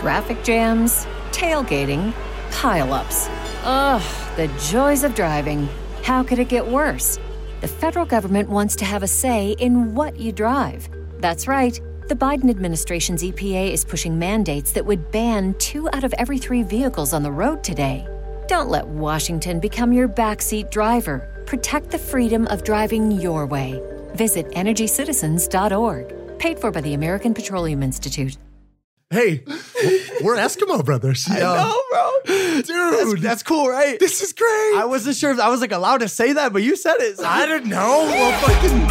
Traffic jams, tailgating, pile-ups. Ugh, the joys of driving. How could it get worse? The federal government wants to have a say in what you drive. That's right. The Biden administration's EPA is pushing mandates that would ban 2 out of every 3 vehicles on the road today. Don't let Washington become your backseat driver. Protect the freedom of driving your way. Visit EnergyCitizens.org. Paid for by the American Petroleum Institute. Hey, we're Eskimo brothers. I know, bro. Dude. That's cool, right? This is great. I wasn't sure if I was like allowed to say that, but you said it. So. I didn't know. Well, fucking...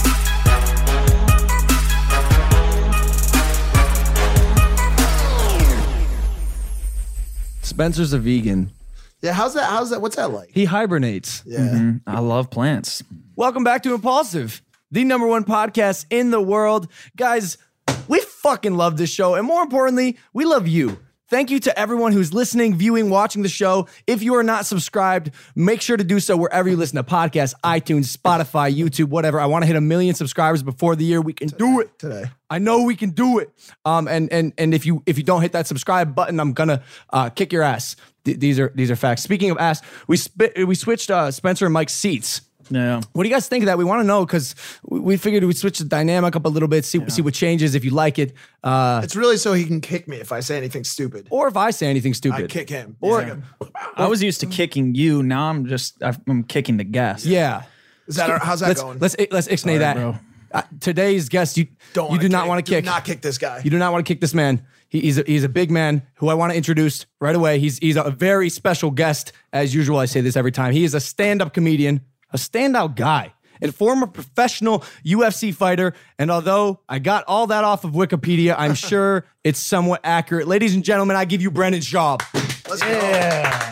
Spencer's a vegan. Yeah, how's that? What's that like? He hibernates. Yeah. I love plants. Welcome back to Impulsive, the #1 podcast in the world. Guys, we fucking love this show. And more importantly, we love you. Thank you to everyone who's listening, viewing, watching the show. If you are not subscribed, make sure to do so wherever you listen to podcasts, iTunes, Spotify, YouTube, whatever. I want to hit 1 million subscribers before the year. We can do it. Today. I know we can do it. And if you don't hit that subscribe button, I'm gonna kick your ass. These are facts. Speaking of ass, we switched Spencer and Mike's seats. Yeah. What do you guys think of that? We want to know because we figured we'd switch the dynamic up a little bit, see what changes if you like it. It's really so he can kick me if I say anything stupid. Or if I say anything I stupid. kick him. Or I was used to kicking you. Now I'm kicking the guest. yeah. Is that how's that going? Let's ixnay that. bro. Today's guest, you do not want to kick. Do not kick this guy. You do not want to kick this man. He's a big man who I want to introduce right away. He's a very special guest. As usual, I say this every time. He is a stand-up comedian, a standout guy, and former professional UFC fighter. And although I got all that off of Wikipedia, I'm sure it's somewhat accurate. Ladies and gentlemen, I give you Brendan Schaub. Let's go.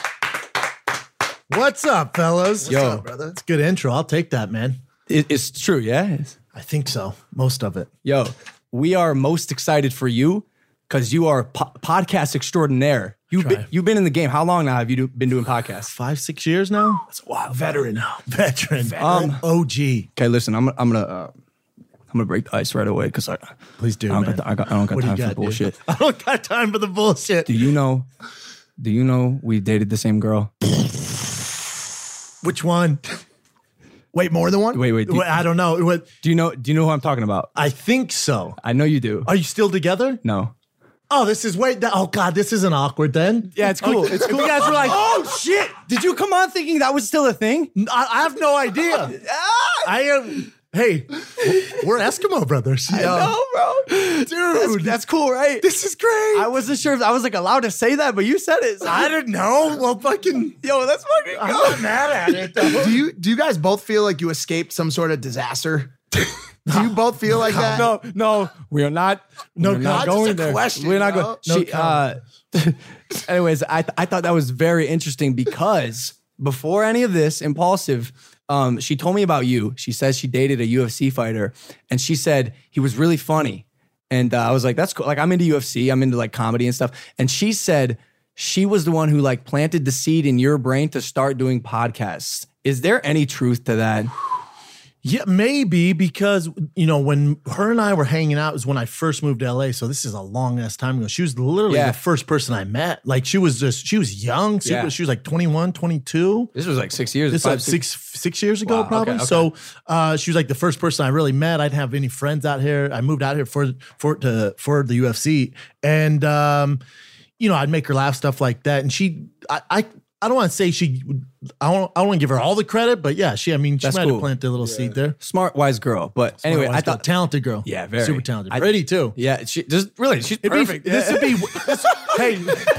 What's up, fellas? Yo. What's up, brother? It's a good intro. I'll take that, man. It's true, yeah? I think so. Most of it. Yo, we are most excited for you because you are podcast extraordinaire. You've been in the game. How long now have you been doing podcasts? 5-6 years now? That's a wild veteran. Veteran. OG. Okay, listen, I'm gonna break the ice right away because Please do, I man. don't got time What do you for got, dude? bullshit. I don't got time for the bullshit. Do you know we dated the same girl? Which one? Wait, more than one? Wait. I don't know. What? Do you know who I'm talking about? I think so. I know you do. Are you still together? No. Oh, this is oh God, this isn't awkward then. Yeah, it's cool. It's cool. You guys were like, oh shit! Did you come on thinking that was still a thing? I have no idea. I am. Hey, we're Eskimo brothers. I know, bro. Dude, That's cool, right? this is great. I wasn't sure if I was like allowed to say that, but you said it. So. I didn't know. Well, fucking. Yo, let's fucking I'm go. not mad at it. Though. Do you guys both feel like you escaped some sort of disaster? Do you both feel like that? No, we are not. No, we're not God, just going a there. question, We're not bro. going. Anyways, I thought that was very interesting because before any of this, Impulsive, she told me about you. She says she dated a UFC fighter, and she said he was really funny. And I was like, that's cool. Like, I'm into UFC. I'm into like comedy and stuff. And she said she was the one who like planted the seed in your brain to start doing podcasts. Is there any truth to that? Yeah, maybe because, when her and I were hanging out was when I first moved to LA. So this is a long ass time ago. She was literally the first person I met. Like she was young. She was like 21, 22. This was like 6 years. This was like six years ago, Wow, probably. okay. So she was like the first person I really met. I didn't have any friends out here. I moved out here for the UFC. And, I'd make her laugh, stuff like that. And I don't want to say I don't want to give her all the credit, but yeah, she might have planted a little seed there. Smart, wise girl. But anyway, I thought talented girl. Yeah, very. Super talented. Pretty too. Yeah, she's perfect. Hey,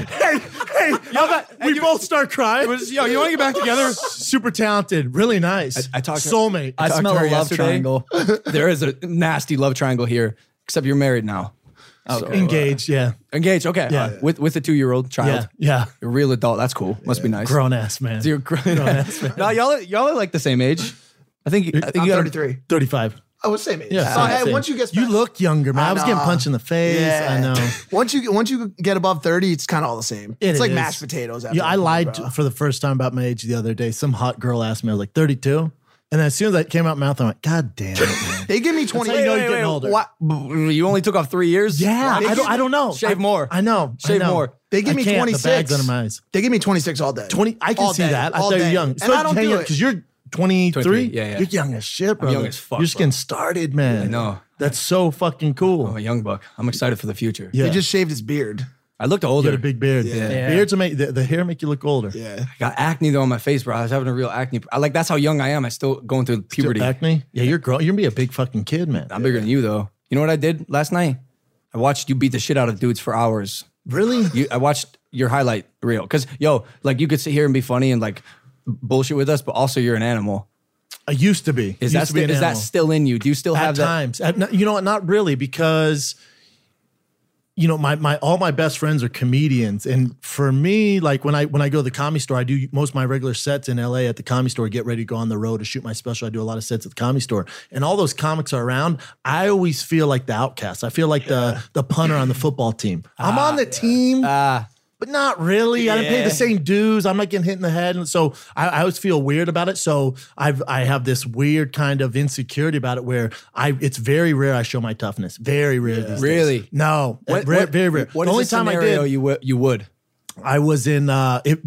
we both start crying. You want to get back together? Super talented, really nice. I talked to- soulmate. I smell a love triangle. There is a nasty love triangle here, except you're married now. Engaged, yeah. Engaged, okay. Yeah. With a 2-year-old child. Yeah. A real adult. That's cool. Must be nice. Grown ass man. So you're grown ass man. No, y'all are like the same age. I think I'm you got 33. 35. I would say maybe. Yeah, So, same. hey, once you get You look younger, man. I was getting punched in the face. Yeah. I know. Once you get above 30, it's kind of all the same. It's like is. mashed potatoes. After Yeah, I that, lied bro. for the first time about my age the other day. Some hot girl asked me, I was like, 32. And then as soon as that came out my mouth, I'm like, God damn it, man. They give me That's 20. how you know you're getting older. What? You only took off 3 years? Yeah, I don't know. Shave more. I know. Shave more. They give me 26. The bag's under my eyes. They give me 26 all day. 20. I can All see day, that. I all thought you were day. young. And I don't do it. Because you're 23. 23, yeah. You're young as shit, bro. young as fuck, You're just bro. getting started, man. I know. That's so fucking cool. I'm a young buck. I'm excited for the future. Yeah. He just shaved his beard. I looked You older. got a big beard. Yeah. Beards make the hair make you look older. Yeah. I got acne though on my face, bro. I was having a real acne. That's how young I am. I still going through puberty. Acne? Yeah, you're growing. You're gonna be a big fucking kid, man. I'm bigger than you though. You know what I did last night? I watched you beat the shit out of dudes for hours. Really? I watched your highlight reel because like you could sit here and be funny and like bullshit with us, but also you're an animal. I used to be. Is Used to be an that animal. still in you? Do you still At have that? times? You know what? Not really, because my all my best friends are comedians, and for me, like when I go to the Comedy Store, I do most of my regular sets in LA at the Comedy Store. Get ready to go on the road to shoot my special. I do a lot of sets at the Comedy Store, and all those comics are around. I always feel like the outcast. I feel like the punter on the football team. I'm on the team. But not really. I didn't pay the same dues. I'm not getting hit in the head. And so I always feel weird about it. So I have this weird kind of insecurity about it where it's very rare I show my toughness. Very rare. These Really? days. No. Very rare. What The is only the time I scenario did, you would? I was in if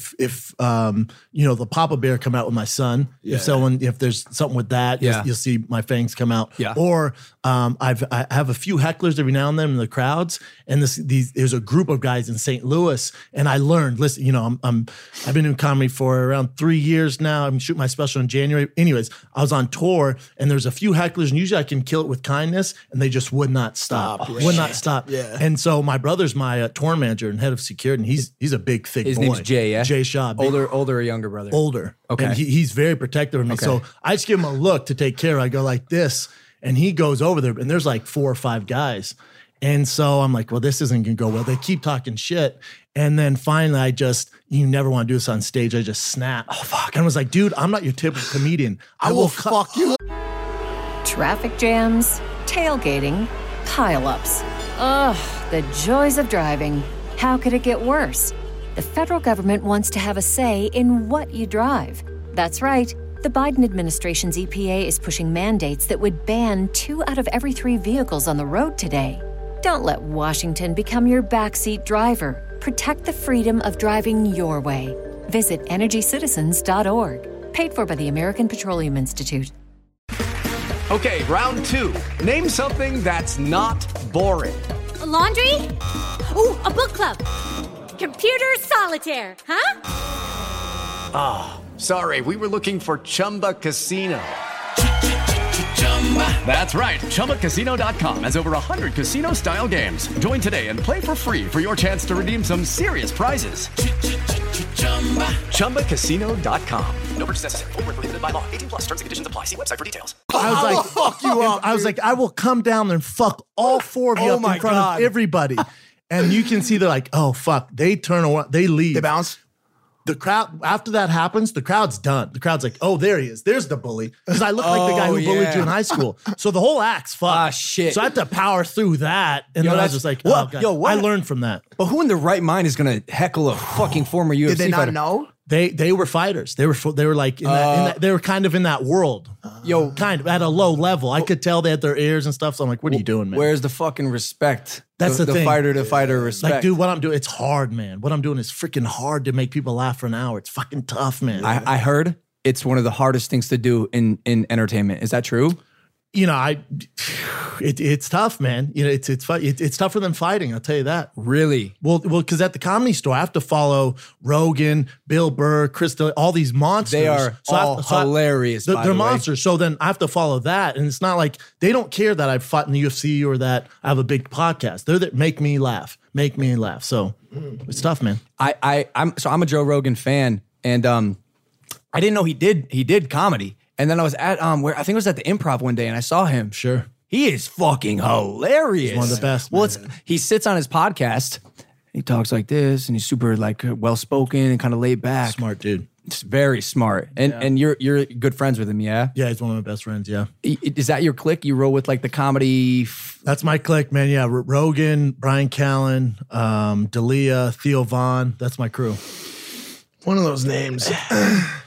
the Papa Bear come out with my son, if there's something with that, you'll see my fangs come out. Yeah. Or I have a few hecklers every now and then in the crowds, and there's a group of guys in St. Louis, and I learned. Listen, I've been doing comedy for around 3 years now. I'm shooting my special in January. Anyways, I was on tour, and there's a few hecklers, and usually I can kill it with kindness, and they just would not stop. Would not stop. Yeah. And so my brother's my tour manager and head of security, and he's a big, thick His boy. name's Jay, yeah? Jay Shaw. big- Older or younger brother? Older. Okay. And he's very protective of me. Okay. So I just give him a look to take care of. I go like this, and he goes over there, and there's like 4 or 5 guys. And so I'm like, well, this isn't going to go well. They keep talking shit. And then finally, you never want to do this on stage. I just snap. Oh, fuck. And I was like, dude, I'm not your typical comedian. I will fuck you. Traffic jams, tailgating, pileups. Ugh, the joys of driving. How could it get worse? The federal government wants to have a say in what you drive. That's right. The Biden administration's EPA is pushing mandates that would ban 2 out of every 3 vehicles on the road today. Don't let Washington become your backseat driver. Protect the freedom of driving your way. Visit EnergyCitizens.org. Paid for by the American Petroleum Institute. Okay, round 2. Name something that's not boring. A laundry? Ooh, a book club. Computer solitaire, huh? Sorry, we were looking for Chumba Casino. That's right. ChumbaCasino.com has over 100 casino-style games. Join today and play for free for your chance to redeem some serious prizes. ChumbaCasino.com. No purchase necessary. Void where prohibited by law. 18 plus. Terms and conditions apply. See website for details. I was like, fuck you up. I was like, I will come down there and fuck all 4 of you Oh up my in front God. of everybody. And you can see they're like, oh, fuck. They turn around. They leave. They bounce. The crowd, after that happens, the crowd's done. The crowd's like, oh, there he is. There's the bully. Because I look like the guy who bullied you in high school. So the whole act's fucked. Ah, shit. So I have to power through that. And Yo, then I was that's- just like, what? oh, God. Yo, what? I learned from that. But who in their right mind is gonna heckle a fucking former UFC Did they not fighter? know? They were fighters. They were like, they were kind of in that world. Yo, Kind of at a low level. I could tell they had their ears and stuff. So I'm like, what are you doing, man? Where's the fucking respect? That's the thing. fighter to fighter respect. Like, dude, what I'm doing, it's hard, man. What I'm doing is freaking hard to make people laugh for an hour. It's fucking tough, man. I heard it's one of the hardest things to do in entertainment. Is that true? It's tough, man. It's tougher than fighting. I'll tell you that. Really? Well, because at the Comedy Store, I have to follow Rogan, Bill Burr, Chris D'Elia, all these monsters. They are all hilarious, by They're the way. monsters. So then I have to follow that, and it's not like they don't care that I've fought in the UFC or that I have a big podcast. They're that make me laugh. So it's tough, man. I'm a Joe Rogan fan, and I didn't know he did comedy. And then I was at where I think it was at the Improv one day, and I saw him. Sure. He is fucking hilarious. He's one of the best, Well, man. he sits on his podcast. He talks like this, and he's super like well spoken and kind of laid back. Smart dude. It's very smart. And you're good friends with him, yeah? Yeah, he's one of my best friends. Yeah. Is that your clique? You roll with like the comedy? That's my clique, man. Yeah, Rogan, Brian Callen, D'Elia, Theo Vaughn. That's my crew. One of those names.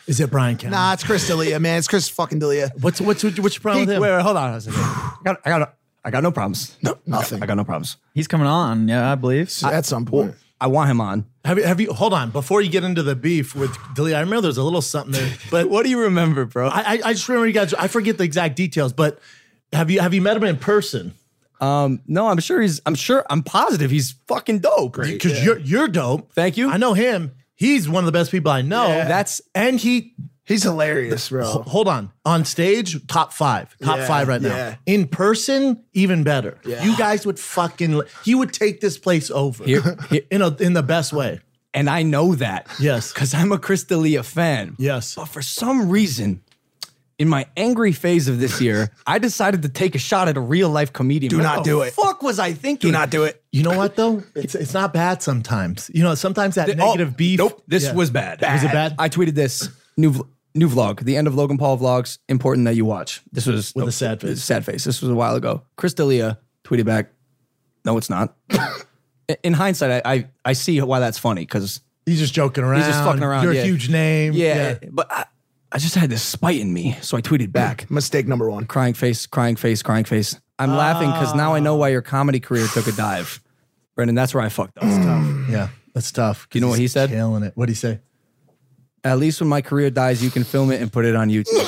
Is it Brian Callen? Nah, it's Chris D'Elia, man. It's Chris fucking D'Elia. What's your problem with him? Wait, hold on a second. I got no problems. No, nothing. I got no problems. He's coming on, yeah, I believe. At some point. I want him on. Have you? Hold on, before you get into the beef with D'Elia, I remember there's a little something there. But What do you remember, bro? I just remember you guys. I forget the exact details, but have you met him in person? No, I'm positive he's fucking dope. Because you're dope. Thank you. I know him. He's one of the best people I know. Yeah. He's hilarious, bro. Hold on stage, top five right now. Yeah. In person, even better. Yeah. You guys would he would take this place over in the best way. And I know that. Yes. Because I'm a Chris D'Elia fan. Yes. But for some reason, in my angry phase of this year, I decided to take a shot at a real life comedian. Do not do it. Fuck was I thinking? Do not do it. You know what though? It's not bad sometimes. You know, sometimes that negative beef. Nope. This Yeah. was bad. Was it bad? I tweeted this new vlog, the end of Logan Paul vlogs. Important that you watch. This was With a sad face. Sad face. This was a while ago. Chris D'Elia tweeted back. No, it's not. In hindsight, I see why that's funny because He's just joking around. He's just fucking around, You're yeah. a huge name. yeah, but I just had this spite in me, so I tweeted back. Mistake number one. Crying face, crying face, crying face. I'm laughing because now I know why your comedy career took a dive. Brendan, that's where I fucked up. Yeah, that's tough. You know what he said? Killing it. What'd he say? At least when my career dies, you can film it and put it on YouTube.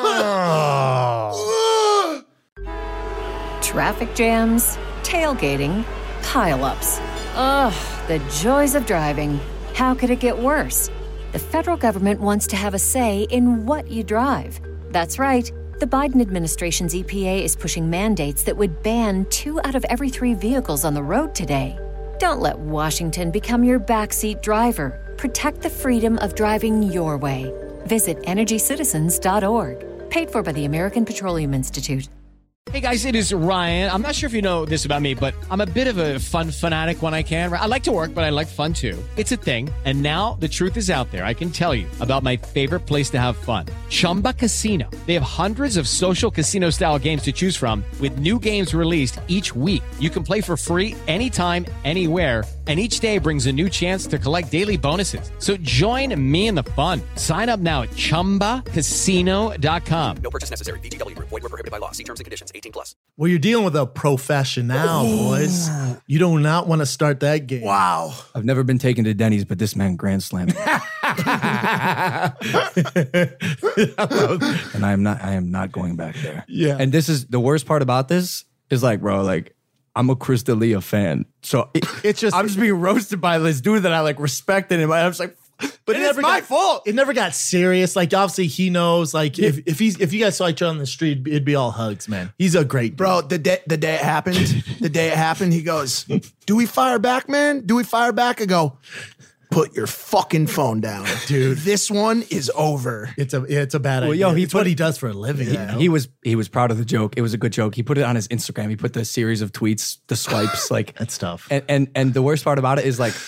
Traffic jams, tailgating, pileups. Ugh, the joys of driving. How could it get worse? The federal government wants to have a say in what you drive. That's right. The Biden administration's EPA is pushing mandates that would ban 2 out of every 3 vehicles on the road today. Don't let Washington become your backseat driver. Protect the freedom of driving your way. Visit EnergyCitizens.org. Paid for by the American Petroleum Institute. Hey guys, it is Ryan. I'm not sure if you know this about me, but I'm a bit of a fun fanatic when I can. I like to work, but I like fun too. It's a thing. And now the truth is out there. I can tell you about my favorite place to have fun. Chumba Casino. They have hundreds of social casino style games to choose from with new games released each week. You can play for free anytime, anywhere. And each day brings a new chance to collect daily bonuses. So join me in the fun. Sign up now at ChumbaCasino.com. No purchase necessary. VGW Group. Void where prohibited by law. See terms and conditions. 18+. Well, you're dealing with a professional, boys. You do not want to start that game. Wow. I've never been taken to Denny's, but this man grand slammed me. And I am not going back there. Yeah. And this is the worst part about this is like, bro, like I'm a Chris D'Elia fan. So It's just I'm just being roasted by this dude that I like respected him. I'm just like, but it's my fault. It never got serious. Like obviously he knows. Like if you guys saw each other on the street, it'd be all hugs, man. He's a great dude. Bro, the day it happened, he goes, "Do we fire back, man? Do we fire back?" I go, "Put your fucking phone down, dude. This one is over." It's a bad idea. yo, it's what he does for a living. You know? He was proud of the joke. It was a good joke. He put it on his Instagram. He put the series of tweets, the swipes, like That's tough. And the worst part about it is like,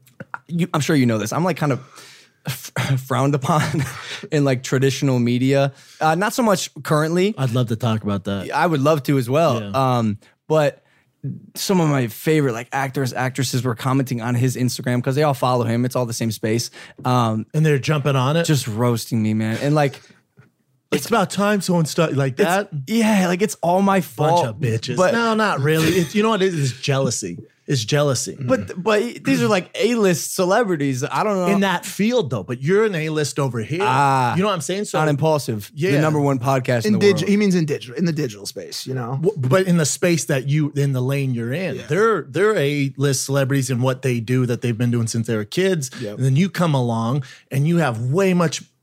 I'm sure you know this. I'm like kind of frowned upon in like traditional media. Not so much currently. I'd love to talk about that. I would love to as well. Yeah. But some of my favorite like actors, actresses were commenting on his Instagram because they all follow him. It's all the same space. And they're jumping on it. Just roasting me, man. And like, it's about time someone started like that. yeah, like it's all my fault. Bunch of bitches. But no, not really. You know what it is? It's jealousy. It's jealousy. But these are like A-list celebrities. I don't know. in that field though, but you're an A-list over here. You know what I'm saying? So Not Impulsive. Yeah. The #1 podcast in the world. He means in the digital space, you know. but in the space that in the lane you're in, they're A-list celebrities in what they do that they've been doing since they were kids. Yep. And then you come along and you have way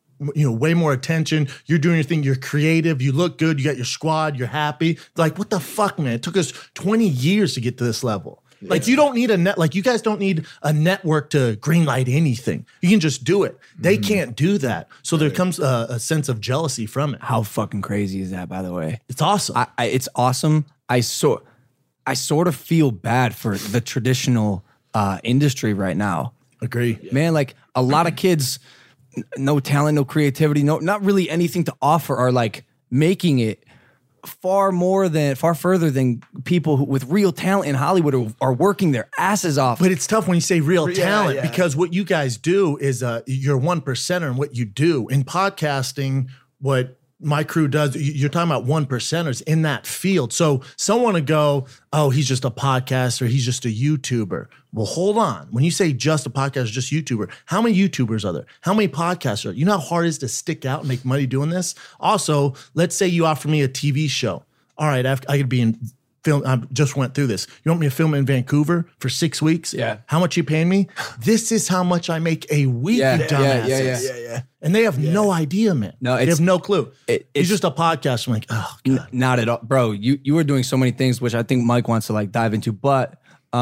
more attention. You're doing your thing. You're creative. You look good. You got your squad. You're happy. Like, what the fuck, man? It took us 20 years to get to this level. Yeah. Like, you don't need you guys don't need a network to greenlight anything. You can just do it. They can't do that. So there comes a sense of jealousy from it. How fucking crazy is that, by the way? It's awesome. It's awesome. I sort of feel bad for the traditional industry right now. Agree. Man, like a lot of kids, no talent, no creativity, not really anything to offer, are like making it far further than people with real talent in Hollywood are working their asses off. But it's tough when you say real talent yeah. because what you guys do is you're 1%er in what you do. In podcasting, what my crew does, you're talking about 1%ers in that field. So someone would go, oh, he's just a podcaster, he's just a YouTuber. Well, hold on. When you say just a podcaster, just YouTuber, how many YouTubers are there? How many podcasters are there? You know how hard it is to stick out and make money doing this? Also, let's say you offer me a TV show. All right, I could be in film. I just went through this. You want me to film in Vancouver for 6 weeks? Yeah. How much you paying me? This is how much I make a week, you dumbasses. Yeah. And they have no idea, man. No, they have no clue. It's It's just a podcast. I'm like, oh, God. Not at all, bro. You were doing so many things, which I think Mike wants to like dive into. But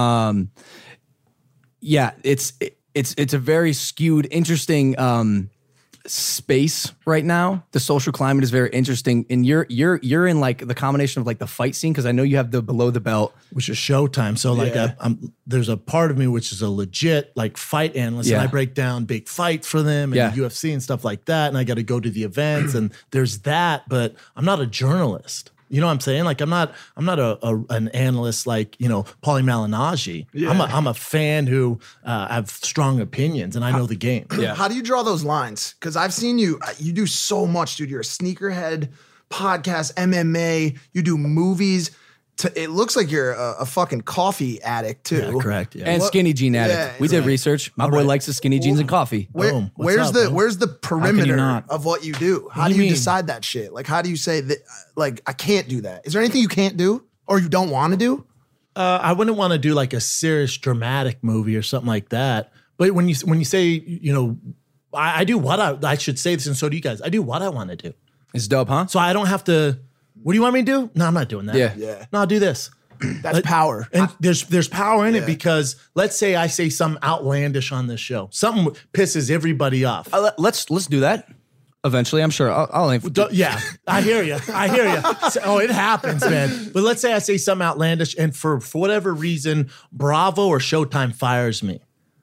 yeah, it's a very skewed, interesting space right now. The social climate is very interesting, and you're in like the combination of like the fight scene, because I know you have the Below the Belt, which is Showtime. So like there's a part of me which is a legit like fight analyst, and I break down big fights for them and UFC and stuff like that. And I got to go to the events, and there's that. But I'm not a journalist. You know what I'm saying? Like I'm not an analyst like, you know, Paulie Malignaggi. Yeah. I'm a fan who have strong opinions, and I know the game. Yeah. How do you draw those lines? Because I've seen you do so much, dude. You're a sneakerhead, podcast, MMA. You do movies. It looks like you're a fucking coffee addict too. Yeah, correct. Yeah. And skinny jean addict. Yeah, we did research. My boy likes the skinny jeans and coffee. Where's the perimeter of what you do? How do you decide that shit? Like, how do you say that? Like, I can't do that. Is there anything you can't do or you don't want to do? I wouldn't want to do like a serious dramatic movie or something like that. But when you say, you know, I do what I should say this, and so do you guys. I do what I want to do. It's dope, huh? So I don't have to. What do you want me to do? No, I'm not doing that. Yeah. No, I'll do this. That's power. And there's power in it, because let's say I say something outlandish on this show. Something pisses everybody off. Let's do that. Eventually, I'm sure. I'll yeah, I hear you. Oh, it happens, man. But let's say I say something outlandish, and for whatever reason, Bravo or Showtime fires me.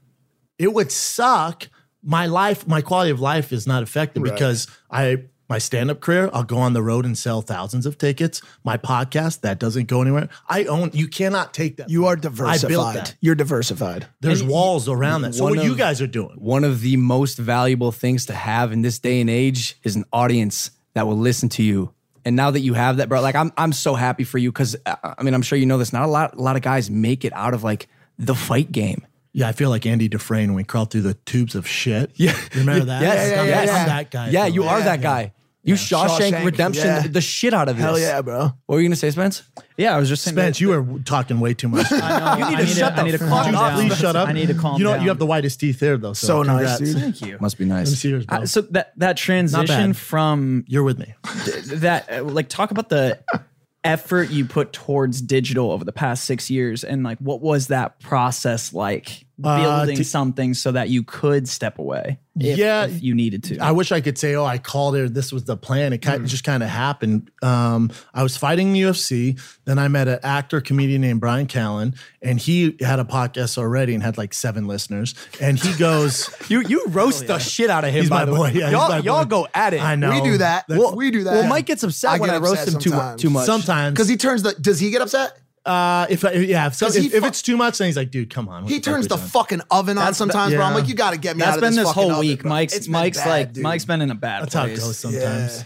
It would suck. My quality of life is not affected because my stand-up career, I'll go on the road and sell thousands of tickets. My podcast, that doesn't go anywhere. You cannot take that. You are diversified. I built that. You're diversified. There's walls around that. So what you guys are doing. One of the most valuable things to have in this day and age is an audience that will listen to you. And now that you have that, bro, like I'm so happy for you, because I mean, I'm sure you know this. Not a lot of guys make it out of like the fight game. Yeah, I feel like Andy Dufresne when we crawled through the tubes of shit. Yeah. Remember that? Yes. I'm that guy. Yeah, you are that guy. You Shawshank Redemption the shit out of this. Hell yeah, bro. What were you going to say, Spence? Yeah, I was just saying. Spence, you were talking way too much. I know. You need to shut the fuck up. Please shut up. I need to calm down. You have the whitest teeth there, though. So nice, congrats. dude. Thank you. Must be Let me nice. see yours, bro. So that transition from You're with me. that, like, talk about the effort you put towards digital over the past 6 years, and like, what was that process like? Building something so that you could step away if you needed to. I wish I could say, I called it, this was the plan. It just kind of happened. I was fighting in the UFC. Then I met an actor, comedian named Brian Callen, and he had a podcast already and had like 7 listeners. And he goes, You roast the shit out of him, He's by my the boy. way. Yeah, he's my Y'all boy. go at it. I know. We do that. We do that. Well, Mike gets upset when I roast him too much. Sometimes. Because he turns does he get upset? If it's too much, then he's like, dude, come on. He turns the fucking oven on sometimes, bro. I'm like, you got to get me out of this That's been this fucking whole oven, week. bro. Mike's been in a bad That's how it place. goes sometimes. You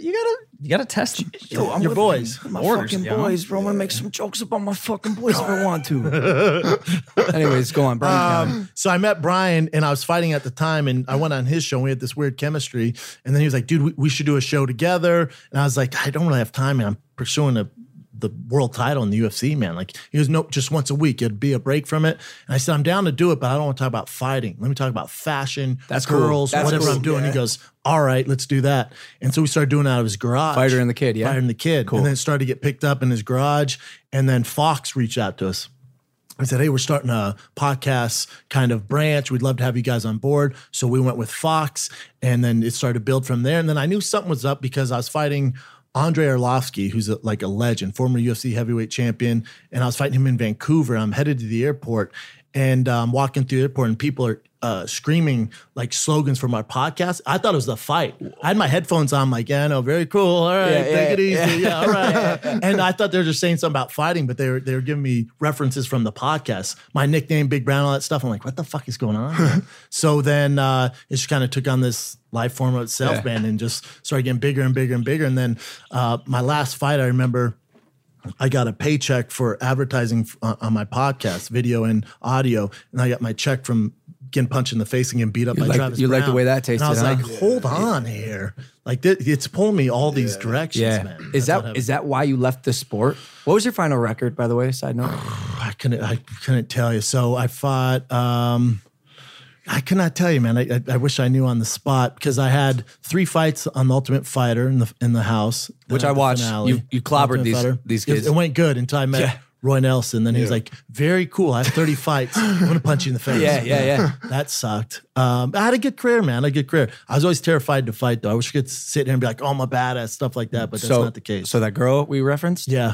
gotta test Your boys. My orders, fucking yo. boys, bro. I'm going to make some jokes about my fucking boys if I want to. Anyways, go on, Brian. So I met Brian, and I was fighting at the time, and I went on his show, and we had this weird chemistry. And then he was like, dude, we should do a show together. And I was like, I don't really have time, man. I'm pursuing the world title in the UFC, man. Like, he goes, nope, just once a week. It'd be a break from it. And I said, I'm down to do it, but I don't want to talk about fighting. Let me talk about fashion, That's cool. girls, That's whatever cool. I'm doing. Yeah. He goes, all right, let's do that. And so we started doing it out of his garage. Fighter and the Kid, yeah? Fighter and the Kid. Cool. And then it started to get picked up in his garage. And then Fox reached out to us. I said, hey, we're starting a podcast kind of branch. We'd love to have you guys on board. So we went with Fox, and then it started to build from there. And then I knew something was up because I was fighting Andrei Arlovsky, who's like a legend, former UFC heavyweight champion. And I was fighting him in Vancouver. I'm headed to the airport, and walking through the airport, and people are screaming like slogans from our podcast. I thought it was the fight. I had my headphones on, like, yeah, I know, very cool. All right, take it easy. Yeah, all right. And I thought they were just saying something about fighting, but they were giving me references from the podcast. My nickname, Big Brown, all that stuff. I'm like, what the fuck is going on? So then it just kind of took on this life form of itself, man, and just started getting bigger and bigger and bigger. And then my last fight, I remember I got a paycheck for advertising on my podcast, video and audio, and I got my check from getting punched in the face and getting beat up by Travis Brown. You like the way that tasted, and I was huh? like, hold on here. Like, it's pulling me all these directions, man. Is that why you left the sport? What was your final record, by the way, side note? I couldn't tell you. So I fought, I could not tell you, man. I wish I knew on the spot, because I had 3 fights on the Ultimate Fighter in the house, which I watched. You clobbered these kids. It went good until I met Roy Nelson. Then he was like, very cool. I have 30 fights. I'm going to punch you in the face. Yeah. That sucked. I had a good career, man. I was always terrified to fight, though. I wish I could sit here and be like, oh, I'm a badass, stuff like that. But that's not the case. So that girl we referenced? Yeah.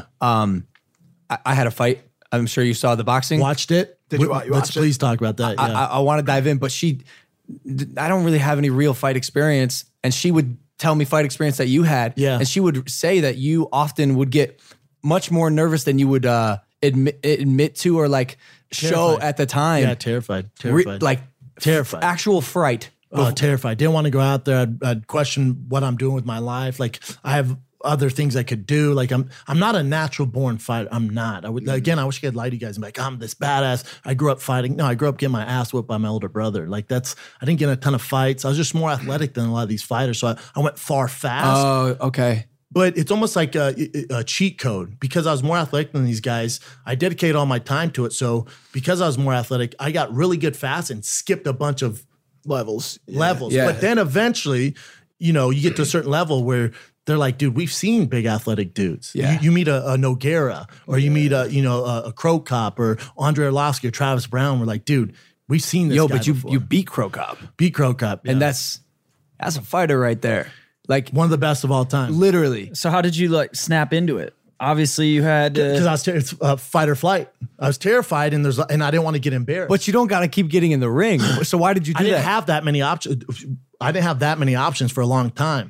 I had a fight. I'm sure you saw the boxing. Watched it. Let's please talk about that. I want to dive in, but I don't really have any real fight experience. And she would tell me fight experience that you had. Yeah. And she would say that you often would get much more nervous than you would admit to, or like show at the time. Yeah, terrified. Terrified. Actual fright. Oh, terrified. Didn't want to go out there. I'd question what I'm doing with my life. Like, I have other things I could do. Like, I'm not a natural born fighter. I'm not. I wish I could lie to you guys and be like, I'm this badass. I grew up fighting. No, I grew up getting my ass whipped by my older brother. Like, I didn't get in a ton of fights. I was just more athletic than a lot of these fighters. So I went far fast. Oh, okay. But it's almost like a cheat code. Because I was more athletic than these guys, I dedicated all my time to it. So because I was more athletic, I got really good fast and skipped a bunch of levels. Yeah. But then eventually, you get to a certain level where they're like, dude, we've seen big athletic dudes. Yeah. You meet a Nogueira, or you meet a Crow Cop, or Andre Arlovsky, or Travis Brown. We're like, dude, we've seen this guy but before. you beat Crow Cop. Yeah. And that's a fighter right there. Like, one of the best of all time. Literally. So how did you snap into it? Obviously you had because I was it's fight or flight. I was terrified, and I didn't want to get embarrassed. But you don't got to keep getting in the ring. So why did you do that? I didn't have that many options. I didn't have that many options for a long time.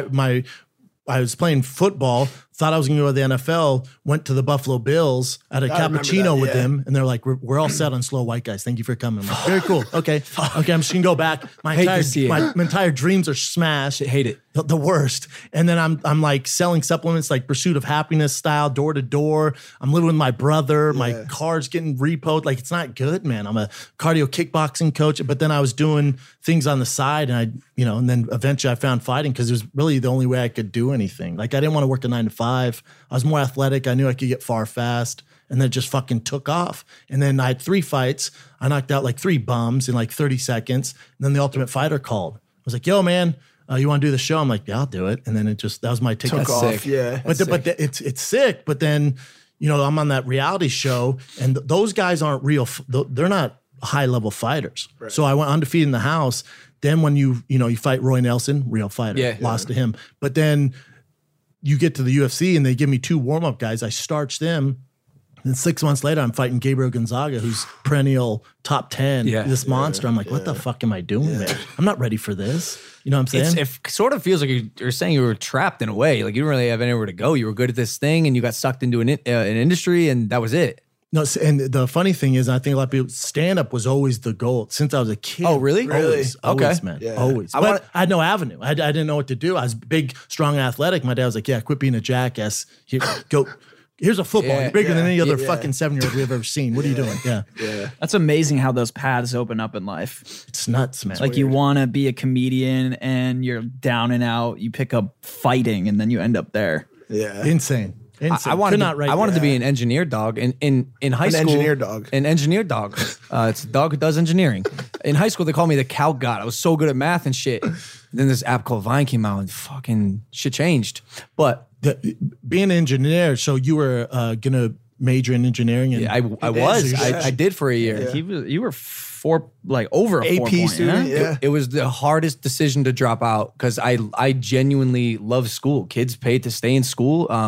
I was playing football, thought I was going to go to the NFL, went to the Buffalo Bills, had a cappuccino with them, and they're like, we're all set on slow white guys. Thank you for coming. I'm like, very cool. Okay, I'm just going to go back. My entire dreams are smashed. I hate it. The worst. And then I'm like selling supplements, like Pursuit of Happiness style, door to door. I'm living with my brother. My car's getting repoed. Like, it's not good, man. I'm a cardio kickboxing coach, but then I was doing things on the side, and and then eventually I found fighting, because it was really the only way I could do anything. Like, I didn't want to work a 9 to 5. I was more athletic. I knew I could get far fast, and then it just fucking took off. And then I had 3 fights. I knocked out like 3 bums in like 30 seconds. And then the Ultimate Fighter called. I was like, yo, man, you want to do the show? I'm like, yeah, I'll do it. And then that was my ticket. Took off. Yeah. But it's sick. But then, I'm on that reality show, and those guys aren't real. They're not high level fighters. Right. So I went undefeated in the house. Then when you fight Roy Nelson, real fighter, lost to him. But then you get to the UFC, and they give me 2 warm-up guys. I starch them. And 6 months later, I'm fighting Gabriel Gonzaga, who's perennial top 10, this monster. I'm like, what the fuck am I doing, man? I'm not ready for this. You know what I'm saying? It sort of feels like you're saying you were trapped in a way. Like, you didn't really have anywhere to go. You were good at this thing, and you got sucked into an industry, and that was it. No, and the funny thing is, I think a lot of people, stand-up was always the goal since I was a kid. Oh, really? Always, okay. Man. Yeah. Always. But I had no avenue. I didn't know what to do. I was big, strong, athletic. My dad was like, yeah, quit being a jackass. Here's a football. You're bigger than any other fucking 7-year-old we've ever seen. What are you doing? Yeah. That's amazing how those paths open up in life. It's nuts, man. Like, you want to be a comedian, and you're down and out. You pick up fighting, and then you end up there. Yeah. Insane. I wanted to be an engineer dog in high school. An engineer dog. It's a dog who does engineering. In high school, they called me the calc god. I was so good at math and shit. Then this app called Vine came out, and fucking shit changed. But being an engineer, so you were gonna major in engineering? And I was. I did for a year. Yeah. You were over a AP 4 student. Yeah. It was the hardest decision to drop out, because I genuinely love school. Kids paid to stay in school.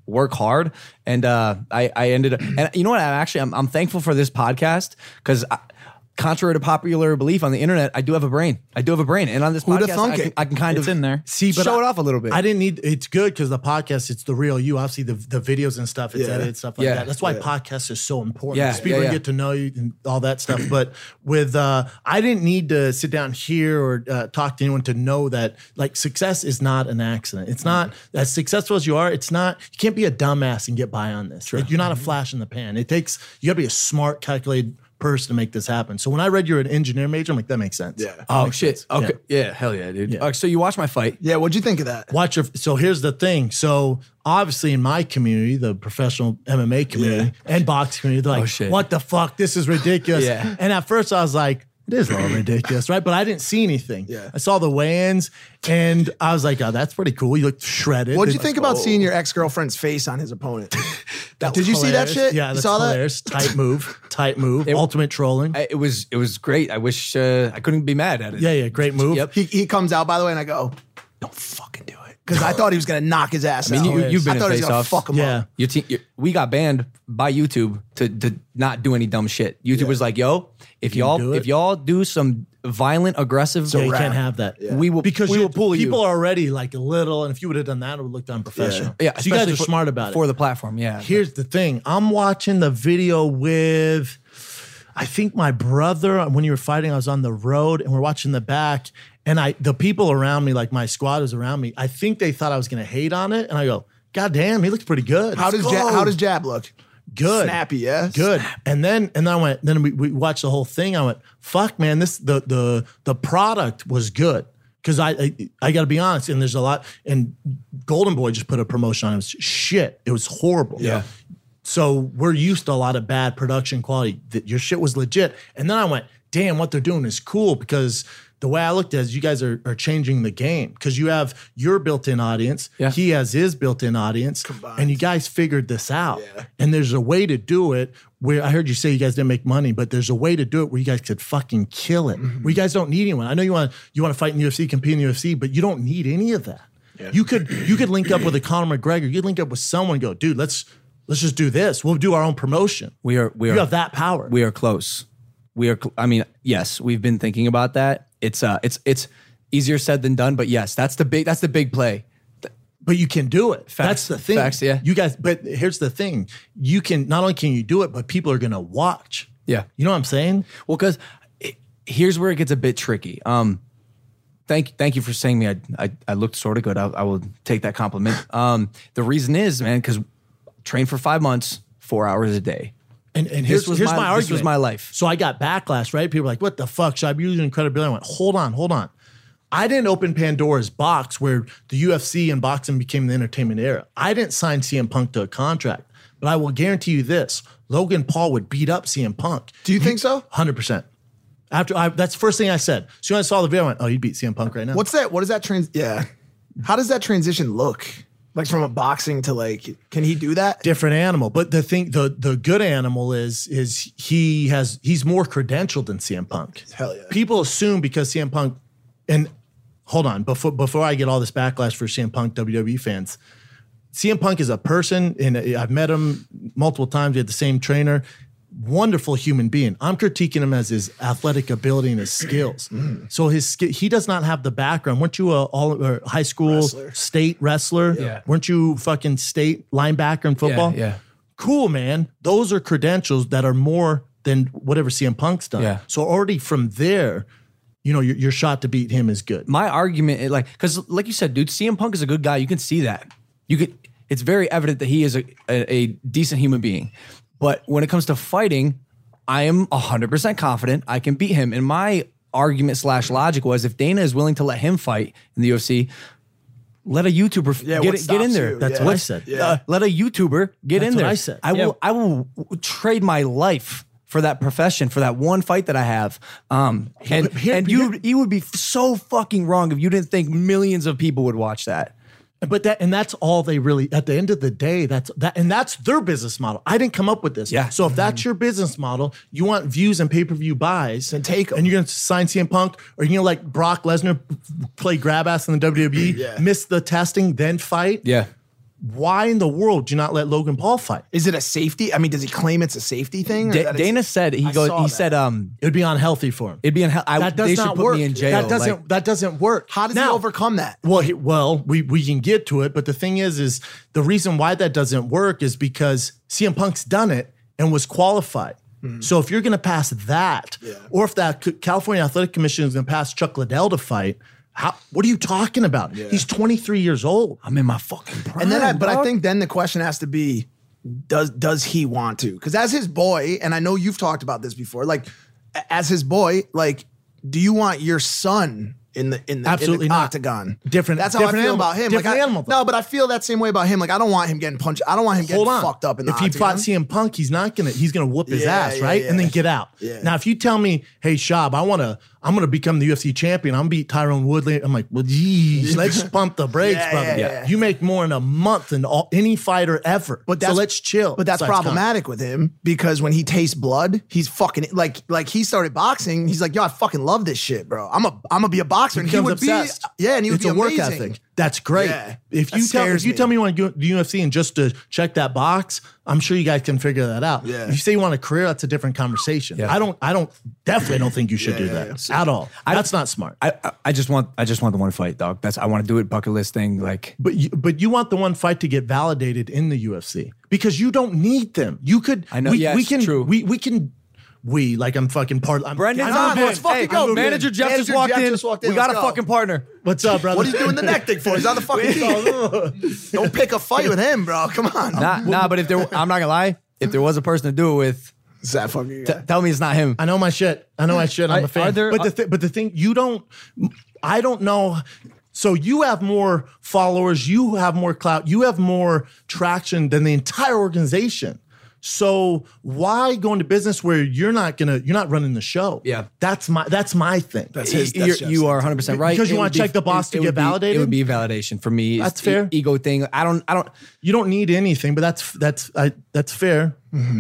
work hard. And I ended up, and you know what? I'm thankful for this podcast because contrary to popular belief on the internet, I do have a brain. And on this Who'da podcast, thunk it? I can kind It's of in there. show it off a little bit. I didn't need. It's good because the podcast, it's the real you. Obviously, the videos and stuff, it's edited stuff like Yeah. that. That's why podcasts are so important. Yeah, 'Cause people yeah. get to know you and all that stuff. But with, I didn't need to sit down here or talk to anyone to know that like success is not an accident. It's not as successful as you are. It's not. You can't be a dumbass and get by on this. Like, you're not a flash in the pan. It takes. You got to be a smart, calculated person to make this happen. So when I read you're an engineer major, I'm like, that makes sense. Yeah. Oh shit. Okay. Yeah. Hell yeah, dude. Yeah. So you watched my fight. Yeah, what'd you think of that? Watch your. So here's the thing. So obviously in my community, the professional MMA community and boxing community, they're like, shit. what the fuck? This is ridiculous. Yeah. And at first I was like, it is a little ridiculous, right? But I didn't see anything. Yeah. I saw the weigh-ins and I was like, oh, that's pretty cool. You look shredded. What'd you think about seeing your ex-girlfriend's face on his opponent? Did you see that Hilarious. shit? Yeah, You that's saw that? hilarious. Tight move. Ultimate trolling. It was great. I wish I couldn't be mad at it. Yeah, great move. Yep. He comes out, by the way, and I go, don't fucking do it. Because I thought he was going to knock his ass out. you've been I thought in he was going to face-offs. fuck him Yeah. up. We got banned by YouTube to not do any dumb shit. YouTube was like, "Yo, if y'all do some violent, aggressive, Yeah, you can't have that. we will pull you." People are already like a little, and if you would have done that, it would look unprofessional. Yeah, so you guys especially are smart about it. for the platform. Yeah, Here's the thing. I'm watching the video with, I think my brother, when you were fighting, I was on the road and we're watching the back and the people around me, like my squad was around me, I think they thought I was going to hate on it. And I go, God damn, he looks pretty good. How does Jab look? Good. Snappy, yeah? Good. And then we watched the whole thing. I went, fuck man, the product was good. Cause I got to be honest, and there's a lot, and Golden Boy just put a promotion on it. It was shit. It was horrible. Yeah. So we're used to a lot of bad production quality. Your shit was legit. And then I went, damn, what they're doing is cool because the way I looked at it is you guys are changing the game because you have your built-in audience. Yeah. He has his built-in audience. Combined. And you guys figured this out. Yeah. And there's a way to do it where I heard you say you guys didn't make money, but there's a way to do it where you guys could fucking kill it. Where you guys don't need anyone. I know you want to fight in the UFC, compete in the UFC, but you don't need any of that. Yeah. You could link up with a Conor McGregor. You could link up with someone and go, dude, let's just do this. We'll do our own promotion. we are. You have that power. We are close. I mean, yes, we've been thinking about that. It's easier said than done, but yes, that's the big play. But you can do it. Facts. That's the thing. Facts, yeah. You guys, but here's the thing. You can, not only can you do it, but people are going to watch. Yeah. You know what I'm saying? Well, because here's where it gets a bit tricky. Thank you for saying me. I looked sort of good. I will take that compliment. The reason is, man, because trained for 5 months, 4 hours a day. And here's my argument. This was my life. So I got backlash, right? People were like, what the fuck? Should I be losing credibility? I went, hold on. I didn't open Pandora's box where the UFC and boxing became the entertainment era. I didn't sign CM Punk to a contract. But I will guarantee you this. Logan Paul would beat up CM Punk. Do you think so? 100%. That's the first thing I said. So when I saw the video, I went, oh, you'd beat CM Punk right now. What's that? What is that how does that transition look? Like from a boxing to like, can he do that? Different animal. But the thing, the good animal is he's more credentialed than CM Punk. Hell yeah. People assume because CM Punk, and hold on, before I get all this backlash for CM Punk WWE fans, CM Punk is a person, and I've met him multiple times. We had the same trainer. Wonderful human being. I'm critiquing him as his athletic ability and his skills. So he does not have the background. Weren't you a high school state wrestler? Yeah. Weren't you fucking state linebacker in football? Yeah. Cool, man. Those are credentials that are more than whatever CM Punk's done. Yeah. So already from there, your shot to beat him is good. My argument, because like you said, dude, CM Punk is a good guy. You can see that. It's very evident that he is a decent human being. But when it comes to fighting, I am 100% confident I can beat him. And my argument / logic was if Dana is willing to let him fight in the UFC, let a YouTuber get in there. That's what I said. Let a YouTuber get in That's what there. I said. I will trade my life for that profession, for that one fight that I have. You would be so fucking wrong if you didn't think millions of people would watch that. But that's all they really, at the end of the day, that's their business model. I didn't come up with this. Yeah. So if that's your business model, you want views and pay-per-view buys, Then take 'em. and you're going to sign CM Punk, or you're going to let Brock Lesnar play grab ass in the WWE, miss the testing, then fight. Yeah. why in the world do you not let Logan Paul fight? Is it a safety? I mean, does he claim it's a safety thing? Or that it's- Dana said I saw that. said It would be unhealthy for him. it'd be in hell. That does They not should put work. me in jail. That doesn't work. How does he Now, overcome that? Well, we can get to it, but the thing is the reason why that doesn't work is because CM Punk's done it and was qualified. So if you're going to pass that, or if that California Athletic Commission is going to pass Chuck Liddell to fight, what are you talking about? He's 23 years old. I'm in my fucking prime. And then, I think then the question has to be, does he want to? Because as his boy, and I know you've talked about this before, like as his boy, like, do you want your son in the Absolutely not. octagon? Different. That's how I different feel animal. about him. Different like animal. No, but I feel that same way about him. Like I don't want him getting punched. I don't want him getting fucked up in the If he octagon. fought CM Punk, he's gonna whoop his ass, right? yeah. And then get out. Yeah. Now, if you tell me, hey, Shab, I'm gonna become the UFC champion, I'm gonna beat Tyrone Woodley. I'm like, well, geez, let's pump the brakes, brother. yeah. You make more in a month than any fighter ever. But so let's chill. But that's Besides problematic with him because when he tastes blood, he's fucking like he started boxing. He's like, yo, I fucking love this shit, bro. I'm gonna be a boxer. And he becomes would obsessed. be, and he would It's be a work amazing. ethic. That's great. Yeah. If That you scares me. tell me you want to go to the UFC and just to check that box, I'm sure you guys can figure that out. Yeah. If you say you want a career, that's a different conversation. Yeah. I definitely don't think you should do that at all. That's not smart. I just want the one fight, dog. I want to do it, bucket list thing. Like, But you want the one fight to get validated in the UFC because you don't need them. You could. I know, We, yeah, we it's can. true. We can. Like I'm fucking part. Brendan's I'm on moving let's in. fucking Hey, go. I'm moving Manager in. Jeff just Manager walked Jeff in. just walked in. We got Let's a go. fucking partner. What's up, brother? What are you doing the neck thing for? He's on the fucking team. Don't pick a fight with him, bro. Come on. Nah, but I'm not gonna lie. If there was a person to do it with, Is that fucking guy? tell me it's not him. I know my shit. I'm a fan. Are there- but the thing you don't. I don't know. So you have more followers. You have more clout. You have more traction than the entire organization. So why go into business where you're not running the show? Yeah. That's my thing. You are 100% right. Because you It wanna would be- check the box to it get would be- validated? It would be validation for me. That's It's fair. Ego thing. I don't. You don't need anything, but that's fair.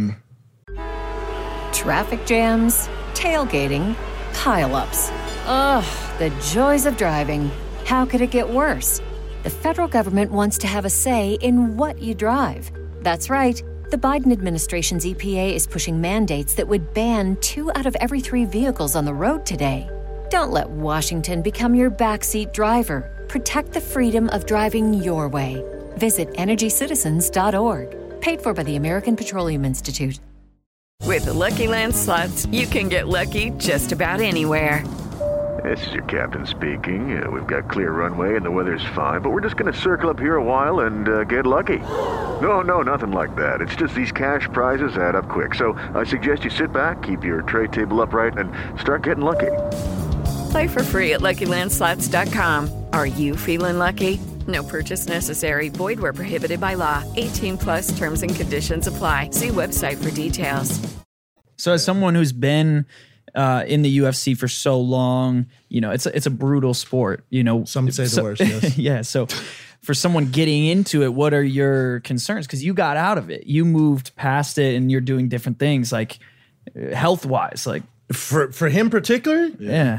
Traffic jams, tailgating, pileups. Ugh, the joys of driving. How could it get worse? The federal government wants to have a say in what you drive. That's right. The Biden administration's EPA is pushing mandates that would ban 2 out of every 3 vehicles on the road today. Don't let Washington become your backseat driver. Protect the freedom of driving your way. Visit EnergyCitizens.org. Paid for by the American Petroleum Institute. With the Lucky Land Slots, you can get lucky just about anywhere. This is your captain speaking. We've got clear runway and the weather's fine, but we're just going to circle up here a while and get lucky. No, nothing like that. It's just these cash prizes add up quick. So I suggest you sit back, keep your tray table upright, and start getting lucky. Play for free at LuckyLandSlots.com. Are you feeling lucky? No purchase necessary. Void where prohibited by law. 18 plus terms and conditions apply. See website for details. So as someone who's been in the UFC for so long, it's a brutal sport. Some say the worst. Yes. Yeah. So for someone getting into it, what are your concerns? Because you got out of it, you moved past it, and you're doing different things, like health wise, like. For him particularly, Yeah.